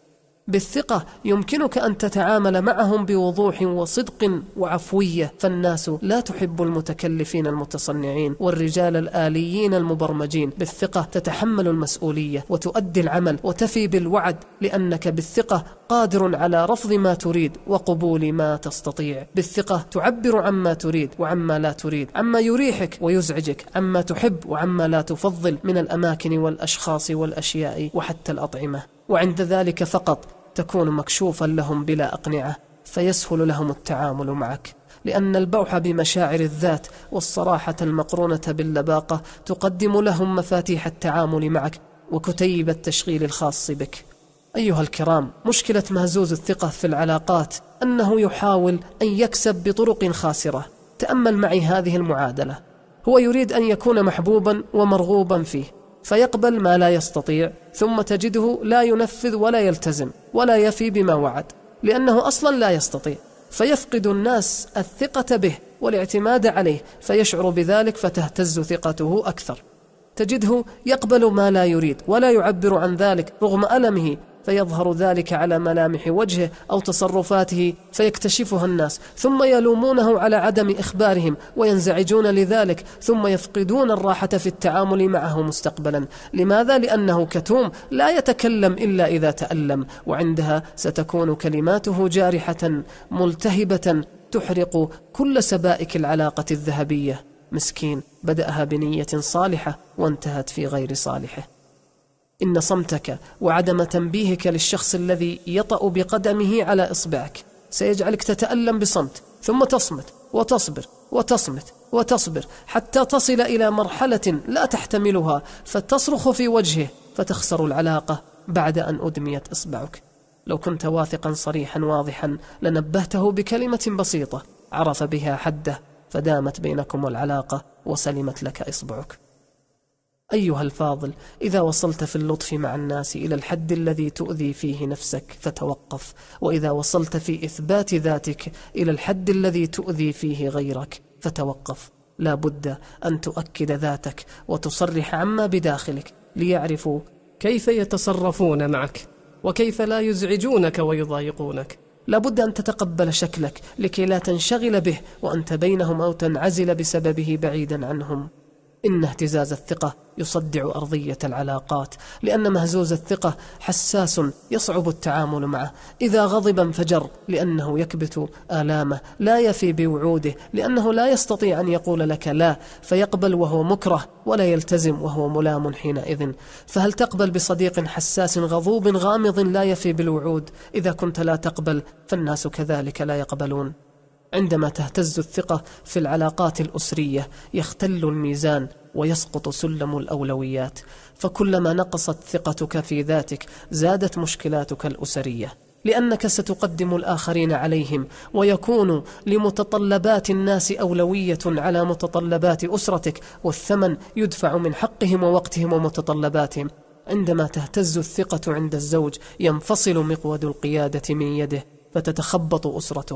S3: بالثقة يمكنك أن تتعامل معهم بوضوح وصدق وعفوية، فالناس لا تحب المتكلفين المتصنعين والرجال الآليين المبرمجين. بالثقة تتحمل المسؤولية وتؤدي العمل وتفي بالوعد، لأنك بالثقة قادر على رفض ما تريد وقبول ما تستطيع. بالثقة تعبر عما تريد وعما لا تريد، عما يريحك ويزعجك، عما تحب وعما لا تفضل من الأماكن والأشخاص والأشياء وحتى الأطعمة. وعند ذلك فقط تكون مكشوفا لهم بلا أقنعة، فيسهل لهم التعامل معك، لأن البوح بمشاعر الذات والصراحة المقرونة باللباقة تقدم لهم مفاتيح التعامل معك وكتيب التشغيل الخاص بك. أيها الكرام، مشكلة مهزوز الثقة في العلاقات أنه يحاول أن يكسب بطرق خاسرة. تأمل معي هذه المعادلة. هو يريد أن يكون محبوبا ومرغوبا فيه، فيقبل ما لا يستطيع، ثم تجده لا ينفذ ولا يلتزم ولا يفي بما وعد، لأنه أصلا لا يستطيع، فيفقد الناس الثقة به والاعتماد عليه، فيشعر بذلك فتهتز ثقته أكثر. تجده يقبل ما لا يريد ولا يعبر عن ذلك رغم ألمه، فيظهر ذلك على ملامح وجهه أو تصرفاته فيكتشفها الناس، ثم يلومونه على عدم إخبارهم وينزعجون لذلك، ثم يفقدون الراحة في التعامل معه مستقبلا. لماذا؟ لأنه كتوم لا يتكلم إلا إذا تألم، وعندها ستكون كلماته جارحة ملتهبة تحرق كل سبائك العلاقة الذهبية. مسكين، بدأها بنية صالحة وانتهت في غير صالحه. إن صمتك وعدم تنبيهك للشخص الذي يطأ بقدمه على إصبعك سيجعلك تتألم بصمت، ثم تصمت وتصبر وتصمت وتصبر حتى تصل إلى مرحلة لا تحتملها فتصرخ في وجهه، فتخسر العلاقة بعد أن أدميت إصبعك. لو كنت واثقا صريحا واضحا لنبهته بكلمة بسيطة عرف بها حده، فدامت بينكم العلاقة وسلمت لك إصبعك. أيها الفاضل، إذا وصلت في اللطف مع الناس إلى الحد الذي تؤذي فيه نفسك فتوقف، وإذا وصلت في إثبات ذاتك إلى الحد الذي تؤذي فيه غيرك فتوقف. لا بد أن تؤكد ذاتك وتصرح عما بداخلك ليعرفوا
S5: كيف يتصرفون معك وكيف لا يزعجونك ويضايقونك.
S3: لا بد أن تتقبل شكلك لكي لا تنشغل به وأنت بينهم أو تنعزل بسببه بعيدا عنهم. إن اهتزاز الثقة يصدع أرضية العلاقات، لأن مهزوز الثقة حساس يصعب التعامل معه. إذا غضب انفجر لأنه يكبت آلامه، لا يفي بوعوده لأنه لا يستطيع أن يقول لك لا، فيقبل وهو مكره ولا يلتزم وهو ملام حينئذ. فهل تقبل بصديق حساس غضوب غامض لا يفي بالوعود؟ إذا كنت لا تقبل فالناس كذلك لا يقبلون. عندما تهتز الثقة في العلاقات الأسرية يختل الميزان ويسقط سلم الأولويات، فكلما نقصت ثقتك في ذاتك زادت مشكلاتك الأسرية، لأنك ستقدم الآخرين عليهم، ويكون لمتطلبات الناس أولوية على متطلبات أسرتك، والثمن يدفع من حقهم ووقتهم ومتطلباتهم. عندما تهتز الثقة عند الزوج ينفصل مقود القيادة من يده فتتخبط أسرته.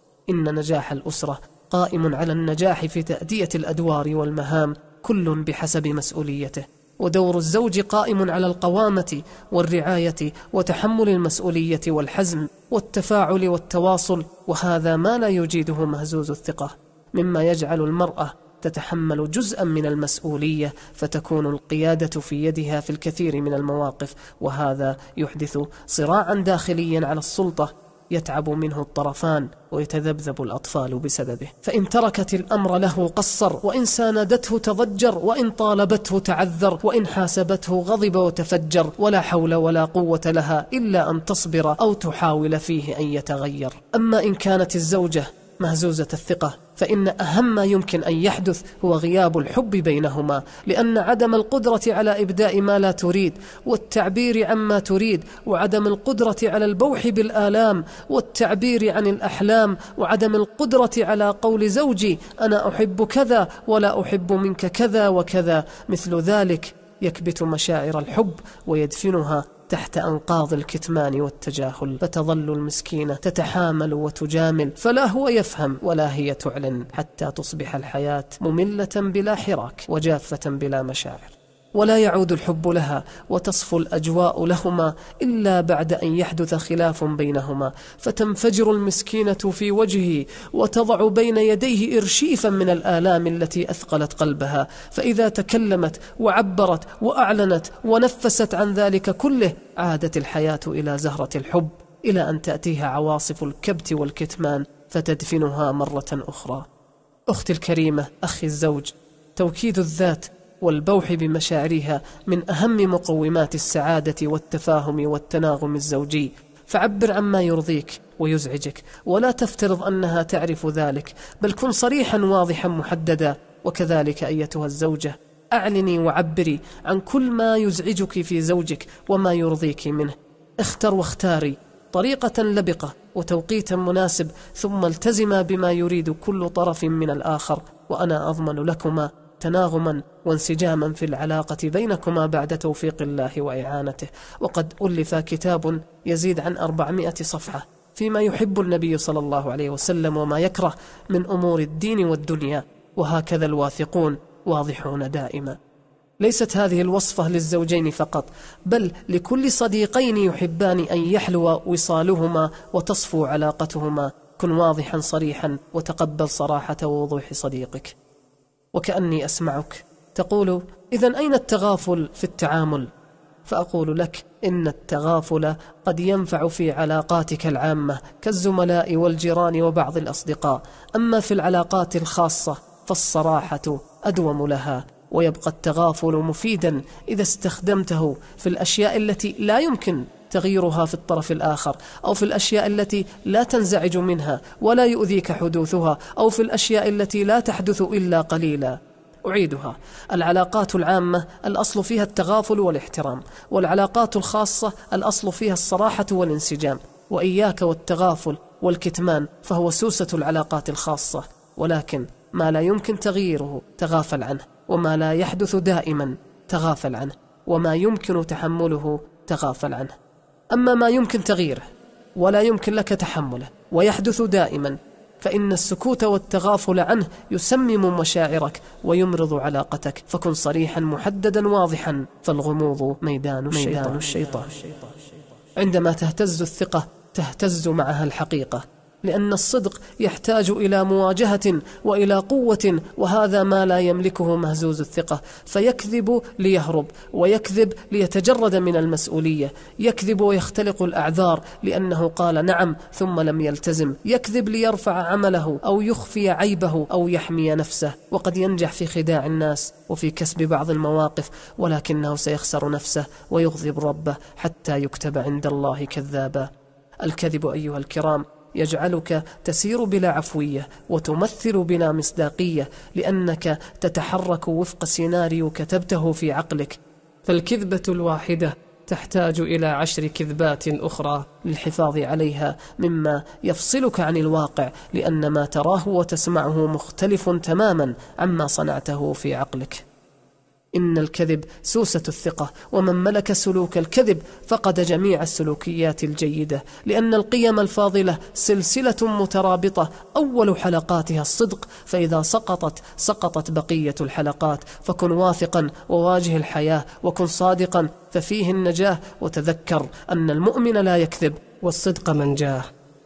S3: إن نجاح الأسرة قائم على النجاح في تأدية الأدوار والمهام، كل بحسب مسؤوليته، ودور الزوج قائم على القوامة والرعاية وتحمل المسؤولية والحزم والتفاعل والتواصل، وهذا ما لا يجيده مهزوز الثقة، مما يجعل المرأة تتحمل جزءا من المسؤولية فتكون القيادة في يدها في الكثير من المواقف، وهذا يحدث صراعا داخليا على السلطة يتعب منه الطرفان ويتذبذب الأطفال بسببه. فإن تركت الأمر له قصر، وإن ساندته تضجر، وإن طالبته تعذر، وإن حاسبته غضب وتفجر، ولا حول ولا قوة لها إلا أن تصبر أو تحاول فيه أن يتغير. أما إن كانت الزوجة مهزوزة الثقة فإن أهم ما يمكن أن يحدث هو غياب الحب بينهما، لأن عدم القدرة على إبداء ما لا تريد والتعبير عما تريد، وعدم القدرة على البوح بالآلام والتعبير عن الأحلام، وعدم القدرة على قول زوجي أنا أحب كذا ولا أحب منك كذا وكذا، مثل ذلك يكبت مشاعر الحب ويدفنها تحت أنقاض الكتمان والتجاهل، فتظل المسكينة تتحامل وتجامل، فلا هو يفهم ولا هي تعلن، حتى تصبح الحياة مملة بلا حراك وجافة بلا مشاعر، ولا يعود الحب لها وتصفو الأجواء لهما إلا بعد أن يحدث خلاف بينهما، فتنفجر المسكينة في وجهه وتضع بين يديه إرشيفا من الآلام التي أثقلت قلبها، فإذا تكلمت وعبرت وأعلنت ونفست عن ذلك كله عادت الحياة إلى زهرة الحب، إلى أن تأتيها عواصف الكبت والكتمان فتدفنها مرة أخرى. أختي الكريمة، أخي الزوج، توكيد الذات والبوح بمشاعرها من أهم مقومات السعادة والتفاهم والتناغم الزوجي، فعبر عما يرضيك ويزعجك، ولا تفترض أنها تعرف ذلك، بل كن صريحا واضحا محددا. وكذلك أيتها الزوجة، أعلني وعبري عن كل ما يزعجك في زوجك وما يرضيك منه. اختر واختاري طريقة لبقة وتوقيتا مناسب، ثم التزما بما يريد كل طرف من الآخر، وأنا أضمن لكما تناغما وانسجاما في العلاقة بينكما بعد توفيق الله وإعانته. وقد ألف كتاب يزيد عن 400 صفحة فيما يحب النبي صلى الله عليه وسلم وما يكره من أمور الدين والدنيا، وهكذا الواثقون واضحون دائما. ليست هذه الوصفة للزوجين فقط، بل لكل صديقين يحبان أن يحلو وصالهما وتصفو علاقتهما. كن واضحا صريحا وتقبل صراحة ووضوح صديقك. وكأني أسمعك تقول: إذن أين التغافل في التعامل؟ فأقول لك: إن التغافل قد ينفع في علاقاتك العامة كالزملاء والجيران وبعض الأصدقاء، أما في العلاقات الخاصة فالصراحة أدوم لها، ويبقى التغافل مفيدا إذا استخدمته في الأشياء التي لا يمكن تغييرها في الطرف الآخر، أو في الأشياء التي لا تنزعج منها ولا يؤذيك حدوثها، أو في الأشياء التي لا تحدث إلا قليلا. أعيدها: العلاقات العامة الأصل فيها التغافل والاحترام، والعلاقات الخاصة الأصل فيها الصراحة والانسجام. وإياك والتغافل والكتمان، فهو سوسة العلاقات الخاصة، ولكن ما لا يمكن تغييره تغافل عنه، وما لا يحدث دائما تغافل عنه، وما يمكن تحمله تغافل عنه. أما ما يمكن تغييره ولا يمكن لك تحمله ويحدث دائما، فإن السكوت والتغافل عنه يسمم مشاعرك ويمرض علاقتك. فكن صريحا محددا واضحا، فالغموض ميدان الشيطان. عندما تهتز الثقة تهتز معها الحقيقة، لأن الصدق يحتاج إلى مواجهة وإلى قوة، وهذا ما لا يملكه مهزوز الثقة، فيكذب ليهرب، ويكذب ليتجرد من المسؤولية، يكذب ويختلق الأعذار لأنه قال نعم ثم لم يلتزم، يكذب ليرفع عمله أو يخفي عيبه أو يحمي نفسه، وقد ينجح في خداع الناس وفي كسب بعض المواقف، ولكنه سيخسر نفسه ويغضب ربه حتى يكتب عند الله كذابا. الكذب أيها الكرام يجعلك تسير بلا عفوية وتمثل بلا مصداقية، لأنك تتحرك وفق سيناريو كتبته في عقلك.
S5: فالكذبة الواحدة تحتاج إلى 10 كذبات أخرى
S3: للحفاظ عليها مما يفصلك عن الواقع، لأن ما تراه وتسمعه مختلف تماما عما صنعته في عقلك. إن الكذب سوسة الثقة، ومن ملك سلوك الكذب فقد جميع السلوكيات الجيدة، لأن القيم الفاضلة سلسلة مترابطة أول حلقاتها الصدق، فإذا سقطت بقية الحلقات. فكن واثقا وواجه الحياة، وكن صادقا ففيه النجاة، وتذكر أن المؤمن لا يكذب
S5: والصدق منجاه.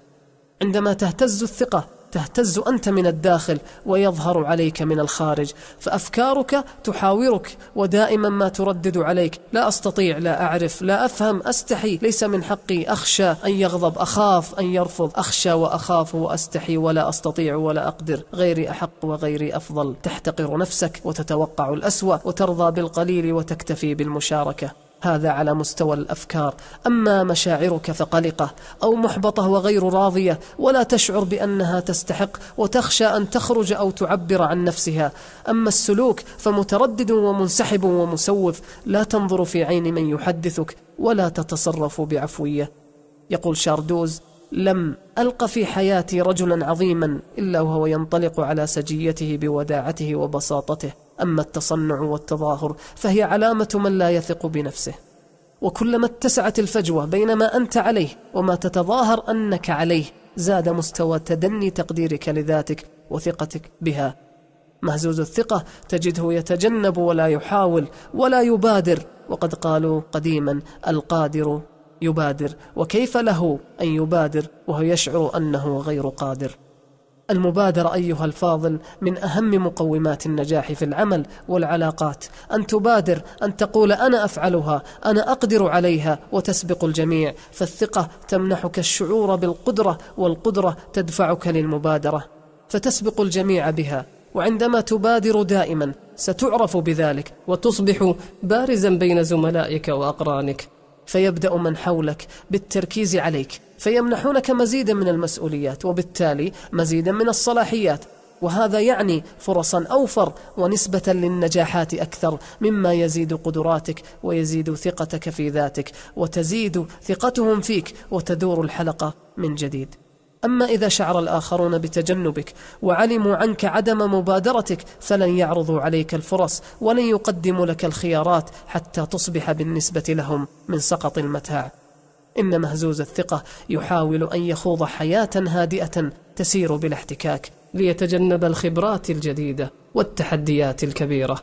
S3: عندما تهتز الثقة تهتز أنت من الداخل ويظهر عليك من الخارج، فأفكارك تحاورك، ودائما ما تردد عليك لا أستطيع، لا أعرف، لا أفهم، أستحي، ليس من حقي، أخشى أن يغضب، أخاف أن يرفض، أخشى وأخاف وأستحي ولا أستطيع ولا أقدر، غيري أحق وغيري أفضل. تحتقر نفسك وتتوقع الأسوأ وترضى بالقليل وتكتفي بالمشاركة. هذا على مستوى الأفكار. أما مشاعرك فقلقة أو محبطة وغير راضية، ولا تشعر بأنها تستحق، وتخشى أن تخرج أو تعبر عن نفسها. أما السلوك فمتردد ومنسحب ومسوف، لا تنظر في عين من يحدثك ولا تتصرف بعفوية. يقول شاردوز: لم ألق في حياتي رجلا عظيما إلا وهو ينطلق على سجيته بوداعته وبساطته. أما التصنع والتظاهر فهي علامة من لا يثق بنفسه. وكلما اتسعت الفجوة بين ما أنت عليه وما تتظاهر أنك عليه، زاد مستوى تدني تقديرك لذاتك وثقتك بها. مهزوز الثقة تجده يتجنب ولا يحاول ولا يبادر، وقد قالوا قديما: القادر يبادر، وكيف له أن يبادر وهو يشعر أنه غير قادر. المبادرة أيها الفاضل من أهم مقومات النجاح في العمل والعلاقات. أن تبادر، أن تقول أنا أفعلها، أنا أقدر عليها، وتسبق الجميع. فالثقة تمنحك الشعور بالقدرة، والقدرة تدفعك للمبادرة، فتسبق الجميع بها. وعندما تبادر دائما ستعرف بذلك،
S5: وتصبح بارزا بين زملائك وأقرانك،
S3: فيبدأ من حولك بالتركيز عليك، فيمنحونك مزيدا من المسؤوليات، وبالتالي مزيدا من الصلاحيات، وهذا يعني فرصا أوفر ونسبة للنجاحات أكثر، مما يزيد قدراتك ويزيد ثقتك في ذاتك، وتزيد ثقتهم فيك، وتدور الحلقة من جديد. أما إذا شعر الآخرون بتجنبك وعلموا عنك عدم مبادرتك، فلن يعرضوا عليك الفرص ولن يقدموا لك الخيارات حتى تصبح بالنسبة لهم من سقط المتاع. إن مهزوز الثقة يحاول أن يخوض حياة هادئة تسير بلا احتكاك،
S5: ليتجنب الخبرات الجديدة والتحديات الكبيرة.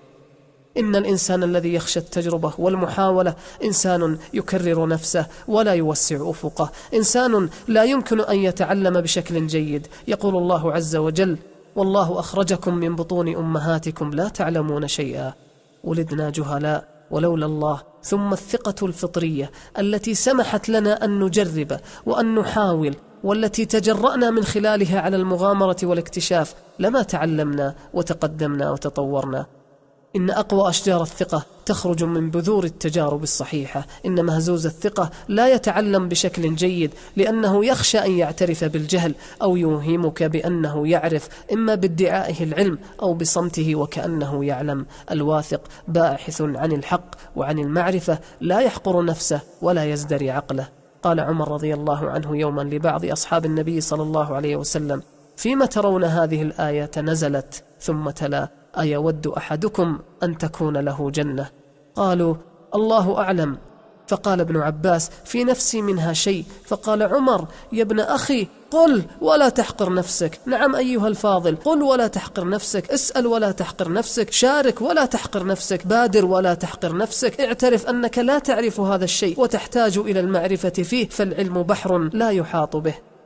S3: إن الإنسان الذي يخشى التجربة والمحاولة إنسان يكرر نفسه ولا يوسع أفقه، إنسان لا يمكن أن يتعلم بشكل جيد. يقول الله عز وجل: والله أخرجكم من بطون أمهاتكم لا تعلمون شيئا. ولدنا جهلاء، ولولا الله ثم الثقة الفطرية التي سمحت لنا أن نجرب وأن نحاول، والتي تجرأنا من خلالها على المغامرة والاكتشاف، لما تعلمنا وتقدمنا وتطورنا. إن أقوى أشجار الثقة تخرج من بذور التجارب الصحيحة. إن مهزوز الثقة لا يتعلم بشكل جيد لأنه يخشى أن يعترف بالجهل، أو يوهمك بأنه يعرف، إما بادعائه العلم أو بصمته وكأنه يعلم. الواثق باحث عن الحق وعن المعرفة، لا يحقر نفسه ولا يزدري عقله. قال عمر رضي الله عنه يوما لبعض أصحاب النبي صلى الله عليه وسلم: فيما ترون هذه الآية نزلت؟ ثم تلا: أيود أحدكم أن تكون له جنة؟ قالوا: الله أعلم. فقال ابن عباس: في نفسي منها شيء. فقال عمر: يا ابن أخي، قل ولا تحقر نفسك. نعم أيها الفاضل، قل ولا تحقر نفسك، اسأل ولا تحقر نفسك، شارك ولا تحقر نفسك، بادر ولا تحقر نفسك، اعترف أنك لا تعرف هذا الشيء وتحتاج إلى المعرفة فيه، فالعلم بحر لا يحاط به.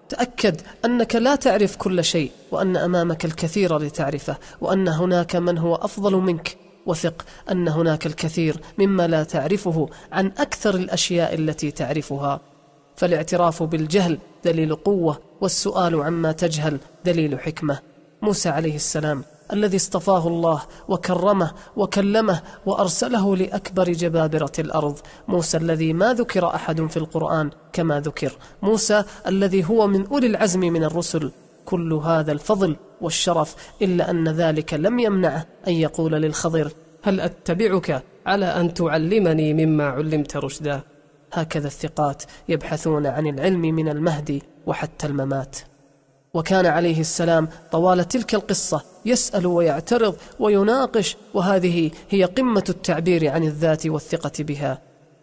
S3: تأكد أنك لا تعرف كل شيء، وأن أمامك الكثير لتعرفه، وأن هناك من هو أفضل منك. وثق أن هناك الكثير مما لا تعرفه عن أكثر الأشياء التي تعرفها. فالاعتراف بالجهل دليل قوة، والسؤال عما تجهل دليل حكمة. موسى عليه السلام الذي اصطفاه الله وكرمه وكلمه وأرسله لأكبر جبابرة الأرض، موسى الذي ما ذكر أحد في القرآن كما ذكر، موسى الذي هو من أولي العزم من الرسل. كل هذا الفضل والشرف، إلا أن ذلك لم يمنعه أن يقول للخضر:
S5: هل أتبعك على أن تعلمني مما علمت رشدا؟
S3: هكذا الثقات يبحثون عن العلم من المهد وحتى الممات. وكان عليه السلام طوال تلك القصة يسأل ويعترض ويناقش، وهذه هي قمة التعبير عن الذات والثقة بها.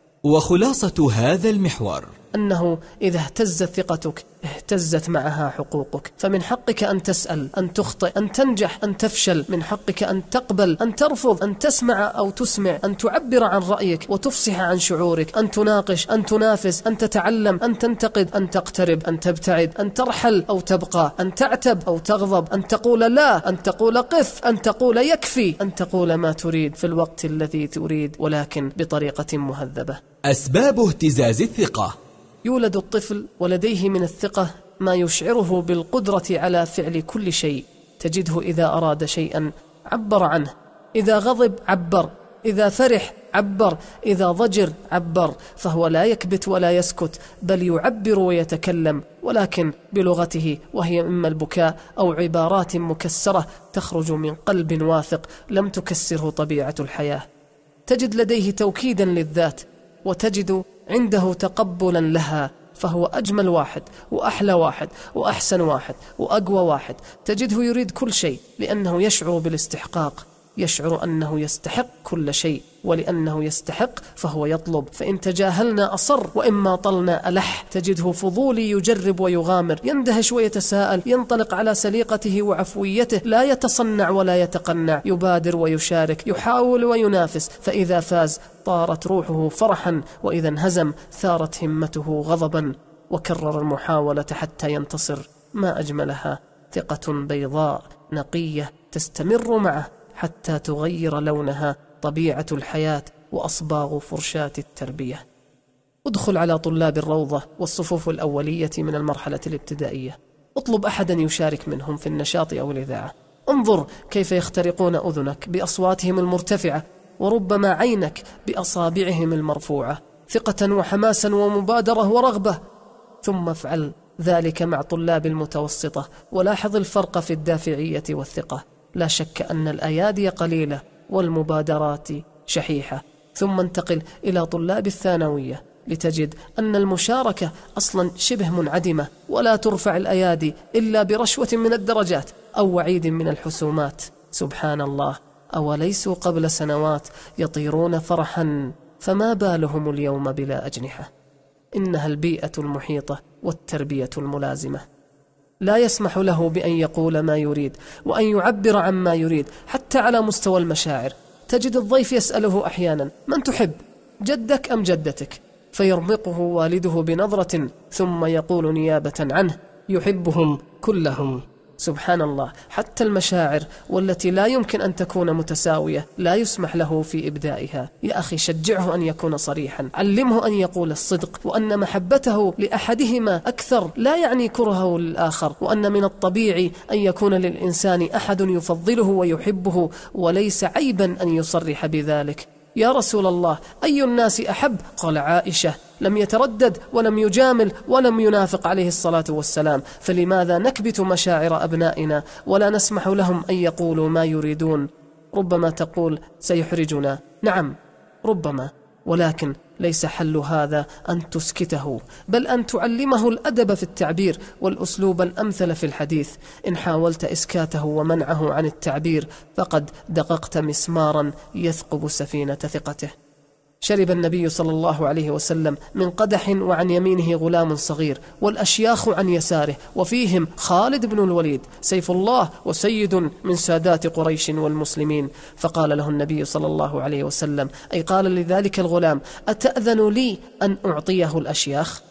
S1: وخلاصة هذا المحور
S3: أنه إذا اهتزت ثقتك اهتزت معها حقوقك، فمن حقك أن تسأل، أن تخطئ، أن تنجح، أن تفشل، من حقك أن تقبل، أن ترفض، أن تسمع أو تسمع، أن تعبر عن رأيك وتفصح عن شعورك، أن تناقش، أن تنافس، أن تتعلم، أن تنتقد، أن تقترب، أن تبتعد، أن ترحل أو تبقى، أن تعتب أو تغضب، أن تقول لا، أن تقول قف، أن تقول يكفي، أن تقول ما تريد في الوقت الذي تريد، ولكن بطريقة مهذبة.
S1: أسباب اهتزاز الثقة:
S3: يولد الطفل ولديه من الثقة ما يشعره بالقدرة على فعل كل شيء. تجده إذا أراد شيئا عبر عنه، إذا غضب عبر، إذا فرح عبر، إذا ضجر عبر، فهو لا يكبت ولا يسكت، بل يعبر ويتكلم، ولكن بلغته، وهي إما البكاء أو عبارات مكسرة تخرج من قلب واثق لم تكسره طبيعة الحياة. تجد لديه توكيدا للذات، وتجد عنده تقبلا لها، فهو أجمل واحد وأحلى واحد وأحسن واحد وأقوى واحد. تجده يريد كل شيء لأنه يشعر بالاستحقاق، يشعر أنه يستحق كل شيء، ولأنه يستحق فهو يطلب. فإن تجاهلنا أصر، وإما طلنا ألح. تجده فضولي يجرب ويغامر، يندهش ويتساءل، ينطلق على سليقته وعفويته، لا يتصنع ولا يتقنع، يبادر ويشارك، يحاول وينافس. فإذا فاز طارت روحه فرحا، وإذا انهزم ثارت همته غضبا، وكرر المحاولة حتى ينتصر. ما أجملها، ثقة بيضاء نقية تستمر معه حتى تغير لونها طبيعة الحياة وأصباغ فرشاة التربية. ادخل على طلاب الروضة والصفوف الأولية من المرحلة الابتدائية، اطلب أحدا يشارك منهم في النشاط أو الإذاعة، انظر كيف يخترقون أذنك بأصواتهم المرتفعة، وربما عينك بأصابعهم المرفوعة، ثقة وحماسا ومبادرة ورغبة. ثم افعل ذلك مع طلاب المتوسطة، ولاحظ الفرق في الدافعية والثقة. لا شك أن الأيادي قليلة والمبادرات شحيحة. ثم انتقل إلى طلاب الثانوية لتجد أن المشاركة أصلا شبه منعدمة، ولا ترفع الأيادي إلا برشوة من الدرجات أو وعيد من الحسومات. سبحان الله، أوليسوا قبل سنوات يطيرون فرحا، فما بالهم اليوم بلا أجنحة؟ إنها البيئة المحيطة والتربية الملازمة. لا يسمح له بأن يقول ما يريد وأن يعبر عما يريد، حتى على مستوى المشاعر. تجد الضيف يسأله أحيانا: من تحب، جدك أم جدتك؟ فيرمقه والده بنظرة، ثم يقول نيابة عنه: يحبهم كلهم. سبحان الله، حتى المشاعر والتي لا يمكن أن تكون متساوية لا يسمح له في إبدائها. يا أخي، شجعه أن يكون صريحا، علمه أن يقول الصدق، وأن محبته لأحدهما أكثر لا يعني كرهه للآخر، وأن من الطبيعي أن يكون للإنسان أحد يفضله ويحبه، وليس عيبا أن يصرح بذلك. يا رسول الله، أي الناس أحب؟ قال: عائشة. لم يتردد ولم يجامل ولم ينافق عليه الصلاة والسلام. فلماذا نكبت مشاعر أبنائنا ولا نسمح لهم أن يقولوا ما يريدون؟ ربما تقول: سيحرجنا. نعم، ربما، ولكن ليس حل هذا أن تسكته، بل أن تعلمه الأدب في التعبير والأسلوب الأمثل في الحديث. إن حاولت إسكاته ومنعه عن التعبير فقد دققت مسمارا يثقب سفينة ثقته. شرب النبي صلى الله عليه وسلم من قدح، وعن يمينه غلام صغير، والأشياخ عن يساره، وفيهم خالد بن الوليد سيف الله وسيد من سادات قريش والمسلمين. فقال له النبي صلى الله عليه وسلم، أي قال لذلك الغلام: أتأذن لي أن أعطيه الأشياخ؟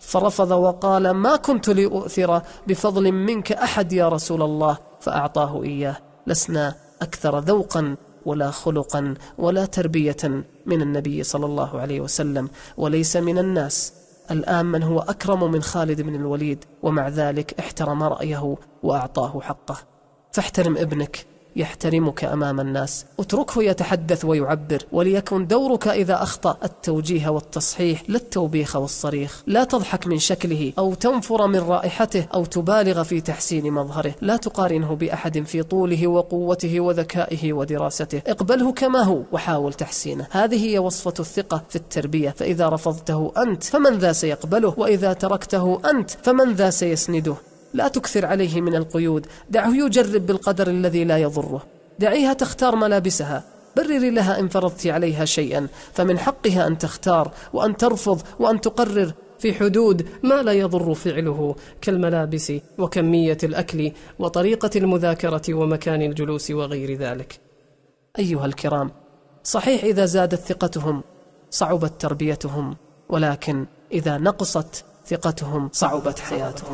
S3: فرفض وقال: ما كنت لأؤثر بفضل منك أحد يا رسول الله، فأعطاه إياه. لسنا أكثر ذوقا ولا خلقا ولا تربية من النبي صلى الله عليه وسلم. وليس من الناس الآن من هو أكرم من خالد بن الوليد، ومع ذلك احترم رأيه وأعطاه حقه. فاحترم ابنك يحترمك أمام الناس، اتركه يتحدث ويعبر، وليكن دورك إذا أخطأ التوجيه والتصحيح لا التوبيخ والصريخ. لا تضحك من شكله أو تنفر من رائحته أو تبالغ في تحسين مظهره. لا تقارنه بأحد في طوله وقوته وذكائه ودراسته. اقبله كما هو وحاول تحسينه. هذه هي وصفة الثقة في التربية. فإذا رفضته أنت فمن ذا سيقبله، وإذا تركته أنت فمن ذا سيسنده. لا تكثر عليه من القيود، دعه يجرب بالقدر الذي لا يضره. دعيها تختار ملابسها، برري لها إن فرضت عليها شيئا، فمن حقها أن تختار وأن ترفض وأن تقرر
S5: في حدود ما لا يضر فعله، كالملابس وكمية الأكل وطريقة المذاكرة ومكان الجلوس وغير ذلك.
S3: أيها الكرام، صحيح إذا زادت ثقتهم صعبت تربيتهم، ولكن إذا نقصت ثقتهم صعبت حياتهم.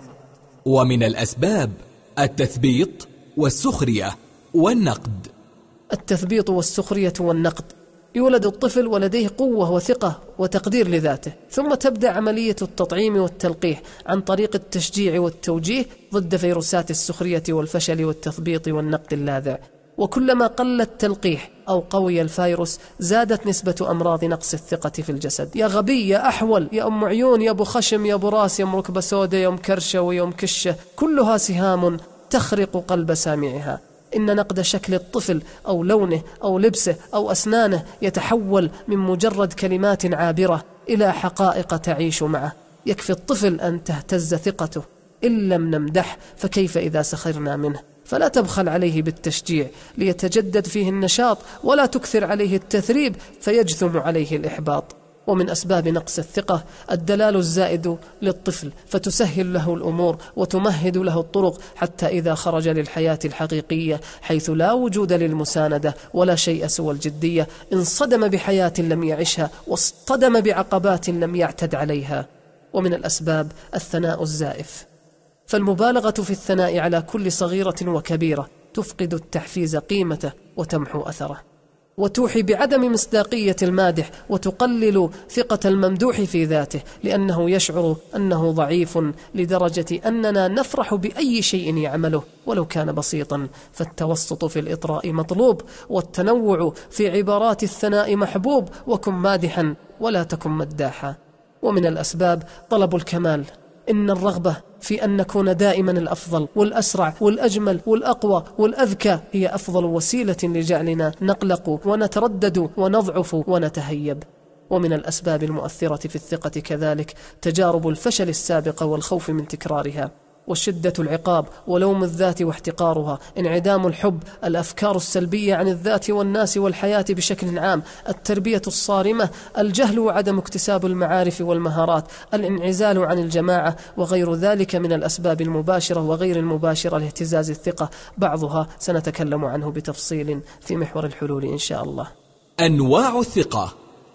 S1: ومن الأسباب التثبيط والسخرية والنقد.
S3: التثبيط والسخرية والنقد. يولد الطفل ولديه قوة وثقة وتقدير لذاته، ثم تبدأ عملية التطعيم والتلقيح عن طريق التشجيع والتوجيه ضد فيروسات السخرية والفشل والتثبيط والنقد اللاذع. وكلما قل التلقيح أو قوي الفيروس زادت نسبة أمراض نقص الثقة في الجسد. يا غبي، يا أحول، يا أم عيون، يا أبو خشم، يا أبو راس، يا أم ركبة سودة، يا أم كرشة ويا أم كشة، كلها سهام تخرق قلب سامعها. إن نقد شكل الطفل أو لونه أو لبسه أو أسنانه يتحول من مجرد كلمات عابرة إلى حقائق تعيش معه. يكفي الطفل أن تهتز ثقته. إن لم نمدح فكيف إذا سخرنا منه؟ فلا تبخل عليه بالتشجيع ليتجدد فيه النشاط، ولا تكثر عليه التثريب فيجثم عليه الإحباط. ومن أسباب نقص الثقة الدلال الزائد للطفل، فتسهل له الأمور وتمهد له الطرق حتى إذا خرج للحياة الحقيقية حيث لا وجود للمساندة ولا شيء سوى الجدية، انصدم بحياة لم يعشها واصطدم بعقبات لم يعتد عليها. ومن الأسباب الثناء الزائف، فالمبالغة في الثناء على كل صغيرة وكبيرة تفقد التحفيز قيمته وتمحو أثره، وتوحي بعدم مصداقية المادح، وتقلل ثقة الممدوح في ذاته، لأنه يشعر أنه ضعيف لدرجة أننا نفرح بأي شيء يعمله ولو كان بسيطا. فالتوسط في الإطراء مطلوب، والتنوع في عبارات الثناء محبوب. وكن مادحا ولا تكن مداحا. ومن الأسباب طلب الكمال. إن الرغبة في أن نكون دائما الأفضل والأسرع والأجمل والأقوى والأذكى هي أفضل وسيلة لجعلنا نقلق ونتردد ونضعف ونتهيب. ومن الأسباب المؤثرة في الثقة كذلك تجارب الفشل السابقة والخوف من تكرارها، وشدة العقاب ولوم الذات واحتقارها، انعدام الحب، الأفكار السلبية عن الذات والناس والحياة بشكل عام، التربية الصارمة، الجهل وعدم اكتساب المعارف والمهارات، الانعزال عن الجماعة، وغير ذلك من الأسباب المباشرة وغير المباشرة لاهتزاز الثقة. بعضها سنتكلم عنه بتفصيل في محور الحلول إن شاء الله.
S1: أنواع الثقة.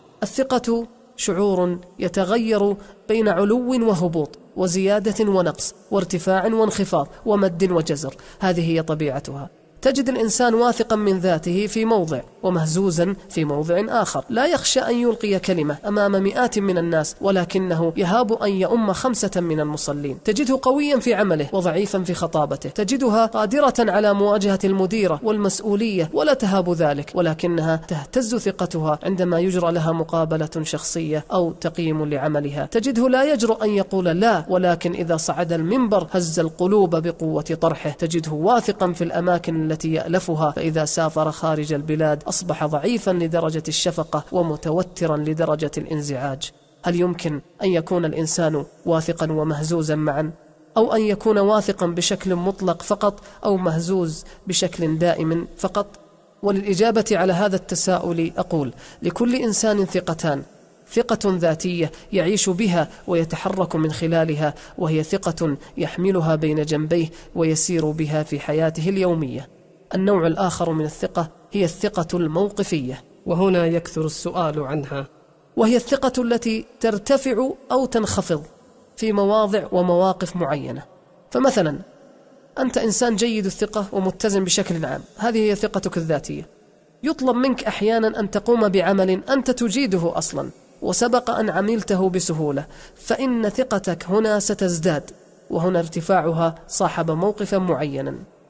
S3: الثقة شعور يتغير بين علو وهبوط، وزيادة ونقص، وارتفاع وانخفاض، ومد وجزر. هذه هي طبيعتها. تجد الإنسان واثقا من ذاته في موضع ومهزوزا في موضع آخر، لا يخشى أن يلقي كلمة أمام مئات من الناس، ولكنه يهاب أن يؤم 5 من المصلين. تجده قويا في عمله وضعيفا في خطابته. تجدها قادرة على مواجهة المديرة والمسؤولية ولا تهاب ذلك، ولكنها تهتز ثقتها عندما يجرى لها مقابلة شخصية أو تقييم لعملها. تجده لا يجرؤ أن يقول لا، ولكن إذا صعد المنبر هز القلوب بقوة طرحه. تجده واثقا في الأماكن التي يألفها، فإذا سافر خارج البلاد أصبح ضعيفا لدرجة الشفقة ومتوترا لدرجة الانزعاج. هل يمكن أن يكون الإنسان واثقا ومهزوزا معا؟ أو أن يكون واثقا بشكل مطلق فقط، أو مهزوز بشكل دائم فقط؟ وللإجابة على هذا التساؤل أقول: لكل إنسان ثقتان، ثقة ذاتية يعيش بها ويتحرك من خلالها، وهي ثقة يحملها بين جنبيه ويسير بها في حياته اليومية. النوع الآخر من الثقة هي الثقة الموقفية،
S5: وهنا يكثر السؤال عنها،
S3: وهي الثقة التي ترتفع أو تنخفض في مواضع ومواقف معينة. فمثلا أنت إنسان جيد الثقة ومتزن بشكل عام، هذه هي ثقتك الذاتية. يطلب منك أحيانا أن تقوم بعمل أنت تجيده أصلا وسبق أن عملته بسهولة، فإن ثقتك هنا ستزداد، وهنا ارتفاعها صاحب موقفا معينا.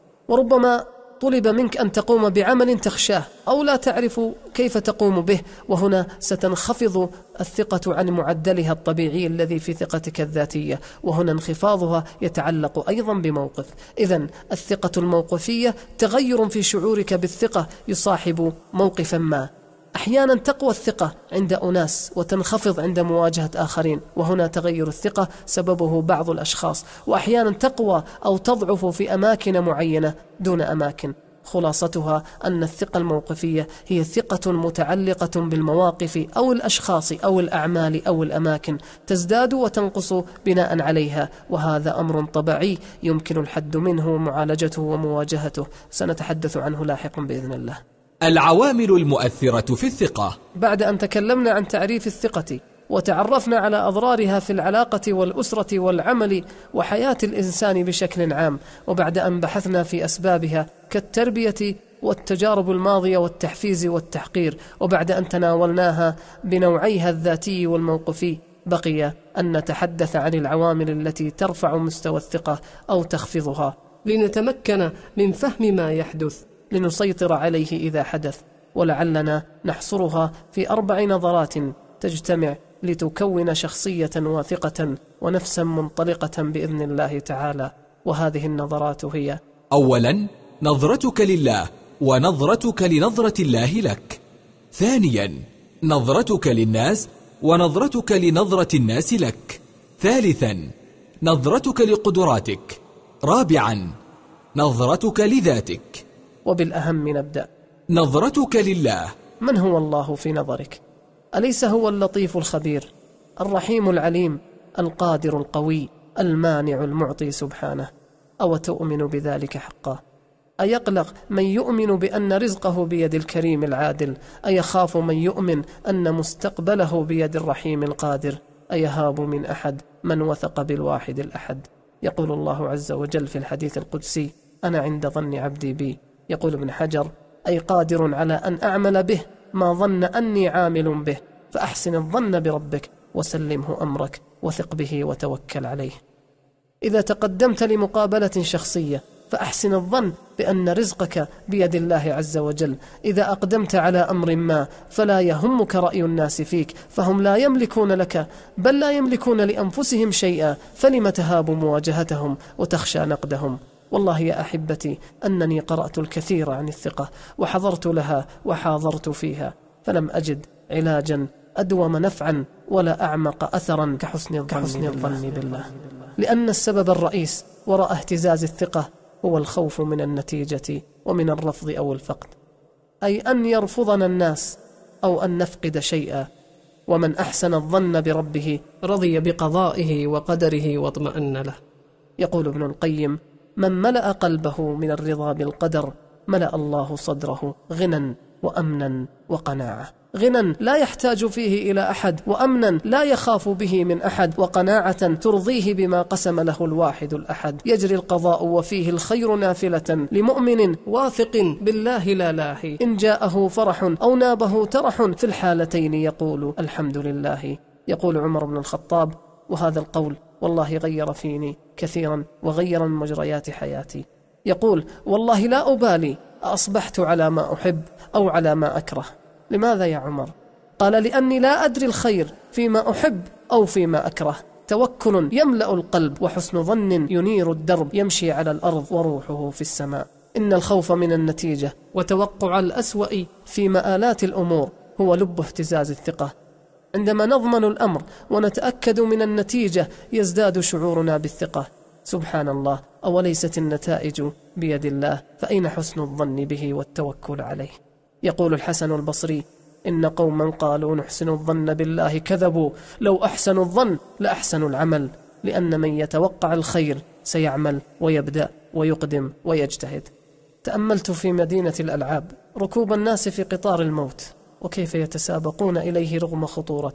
S3: وربما طلب منك أن تقوم بعمل تخشاه أو لا تعرف كيف تقوم به، وهنا ستنخفض الثقة عن معدلها الطبيعي الذي في ثقتك الذاتية، وهنا انخفاضها يتعلق أيضا بموقف. إذن الثقة الموقفية تغير في شعورك بالثقة يصاحب موقفا ما. أحيانا تقوى الثقة عند أناس وتنخفض عند مواجهة آخرين، وهنا تغير الثقة سببه بعض الأشخاص. وأحيانا تقوى أو تضعف في أماكن معينة دون أماكن. خلاصتها أن الثقة الموقفية هي ثقة متعلقة بالمواقف أو الأشخاص أو الأعمال أو الأماكن، تزداد وتنقص بناء عليها، وهذا أمر طبيعي يمكن الحد منه ومعالجته ومواجهته، سنتحدث عنه لاحقا بإذن الله.
S1: العوامل المؤثرة في الثقة.
S3: بعد أن تكلمنا عن تعريف الثقة وتعرفنا على أضرارها في العلاقة والأسرة والعمل وحياة الإنسان بشكل عام، وبعد أن بحثنا في أسبابها كالتربية والتجارب الماضية والتحفيز والتحقير، وبعد أن تناولناها بنوعيها الذاتي والموقفي، بقي أن نتحدث عن العوامل التي ترفع مستوى الثقة أو تخفضها،
S5: لنتمكن من فهم ما يحدث،
S3: لنسيطر عليه إذا حدث. ولعلنا نحصرها في 4 نظرات تجتمع لتكون شخصية واثقة ونفسا منطلقة بإذن الله تعالى. وهذه النظرات هي:
S1: أولا، نظرتك لله ونظرتك لنظرة الله لك. ثانيا، نظرتك للناس ونظرتك لنظرة الناس لك. ثالثا، نظرتك لقدراتك. رابعا، نظرتك لذاتك.
S3: وبالأهم نبدأ.
S1: نظرتك لله.
S3: من هو الله في نظرك؟ أليس هو اللطيف الخبير الرحيم العليم القادر القوي المانع المعطي سبحانه؟ أو تؤمن بذلك حقا؟ أيقلق من يؤمن بأن رزقه بيد الكريم العادل؟ أيخاف من يؤمن أن مستقبله بيد الرحيم القادر؟ أيهاب من أحد من وثق بالواحد الأحد؟ يقول الله عز وجل في الحديث القدسي: أنا عند ظن عبدي بي. يقول ابن حجر: أي قادر على أن أعمل به ما ظن أني عامل به، فأحسن الظن بربك وسلمه أمرك وثق به وتوكل عليه. إذا تقدمت لمقابلة شخصية فأحسن الظن بأن رزقك بيد الله عز وجل. إذا أقدمت على أمر ما فلا يهمك رأي الناس فيك، فهم لا يملكون لك بل لا يملكون لأنفسهم شيئا، فلم تهاب مواجهتهم وتخشى نقدهم؟ والله يا أحبتي أنني قرأت الكثير عن الثقة وحضرت لها وحاضرت فيها، فلم أجد علاجا أدوم نفعا ولا أعمق أثرا كحسن الظن بالله. لأن السبب الرئيس وراء اهتزاز الثقة هو الخوف من النتيجة ومن الرفض أو الفقد، أي أن يرفضنا الناس أو أن نفقد شيئا. ومن أحسن الظن بربه
S5: رضي بقضائه وقدره واطمأن له.
S3: يقول ابن القيم: من ملأ قلبه من الرضا بالقدر ملأ الله صدره غنى وأمنا وقناعة. غنى لا يحتاج فيه إلى أحد، وأمنا لا يخاف به من أحد، وقناعة ترضيه بما قسم له الواحد الأحد. يجري القضاء وفيه الخير نافلة لمؤمن واثق بالله لا لاهي، إن جاءه فرح أو نابه ترح في الحالتين يقول الحمد لله. يقول عمر بن الخطاب، وهذا القول والله غير فيني كثيرا وغير من مجريات حياتي، يقول: والله لا أبالي أصبحت على ما أحب أو على ما أكره. لماذا يا عمر؟ قال: لأني لا أدري الخير فيما أحب أو فيما أكره. توكل يملأ القلب، وحسن ظن ينير الدرب، يمشي على الأرض وروحه في السماء. إن الخوف من النتيجة وتوقع الأسوأ في مآلات الأمور هو لب اهتزاز الثقة. عندما نضمن الأمر ونتأكد من النتيجة يزداد شعورنا بالثقة. سبحان الله، أوليست النتائج بيد الله؟ فأين حسن الظن به والتوكل عليه؟ يقول الحسن البصري: إن قوما قالوا نحسن الظن بالله كذبوا، لو أحسنوا الظن لأحسنوا العمل، لأن من يتوقع الخير سيعمل ويبدأ ويقدم ويجتهد. تأملت في مدينة الألعاب ركوب الناس في قطار الموت، وكيف يتسابقون إليه رغم خطورته،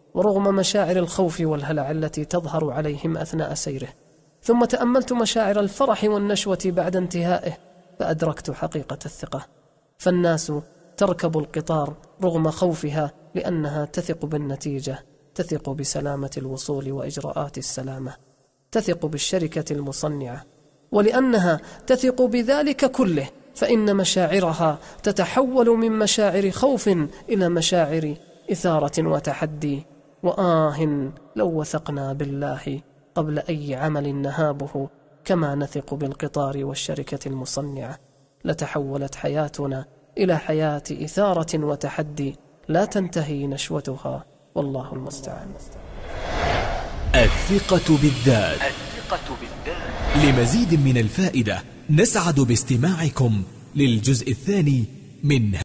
S3: ورغم مشاعر الخوف والهلع التي تظهر عليهم أثناء سيره. ثم تأملت مشاعر الفرح والنشوة بعد انتهائه، فأدركت حقيقة الثقة. فالناس تركب القطار رغم خوفها لأنها تثق بالنتيجة، تثق بسلامة الوصول وإجراءات السلامة، تثق بالشركة المصنعة، ولأنها تثق بذلك كله فإن مشاعرها تتحول من مشاعر خوف إلى مشاعر إثارة وتحدي. لو وثقنا بالله قبل أي عمل نهابه كما نثق بالقطار والشركة المصنعة، لتحولت حياتنا إلى حياة إثارة وتحدي لا تنتهي نشوتها، والله المستعان.
S1: الثقة بالذات.
S4: الثقة بالذات.
S1: لمزيد من الفائدة نسعد باستماعكم للجزء الثاني من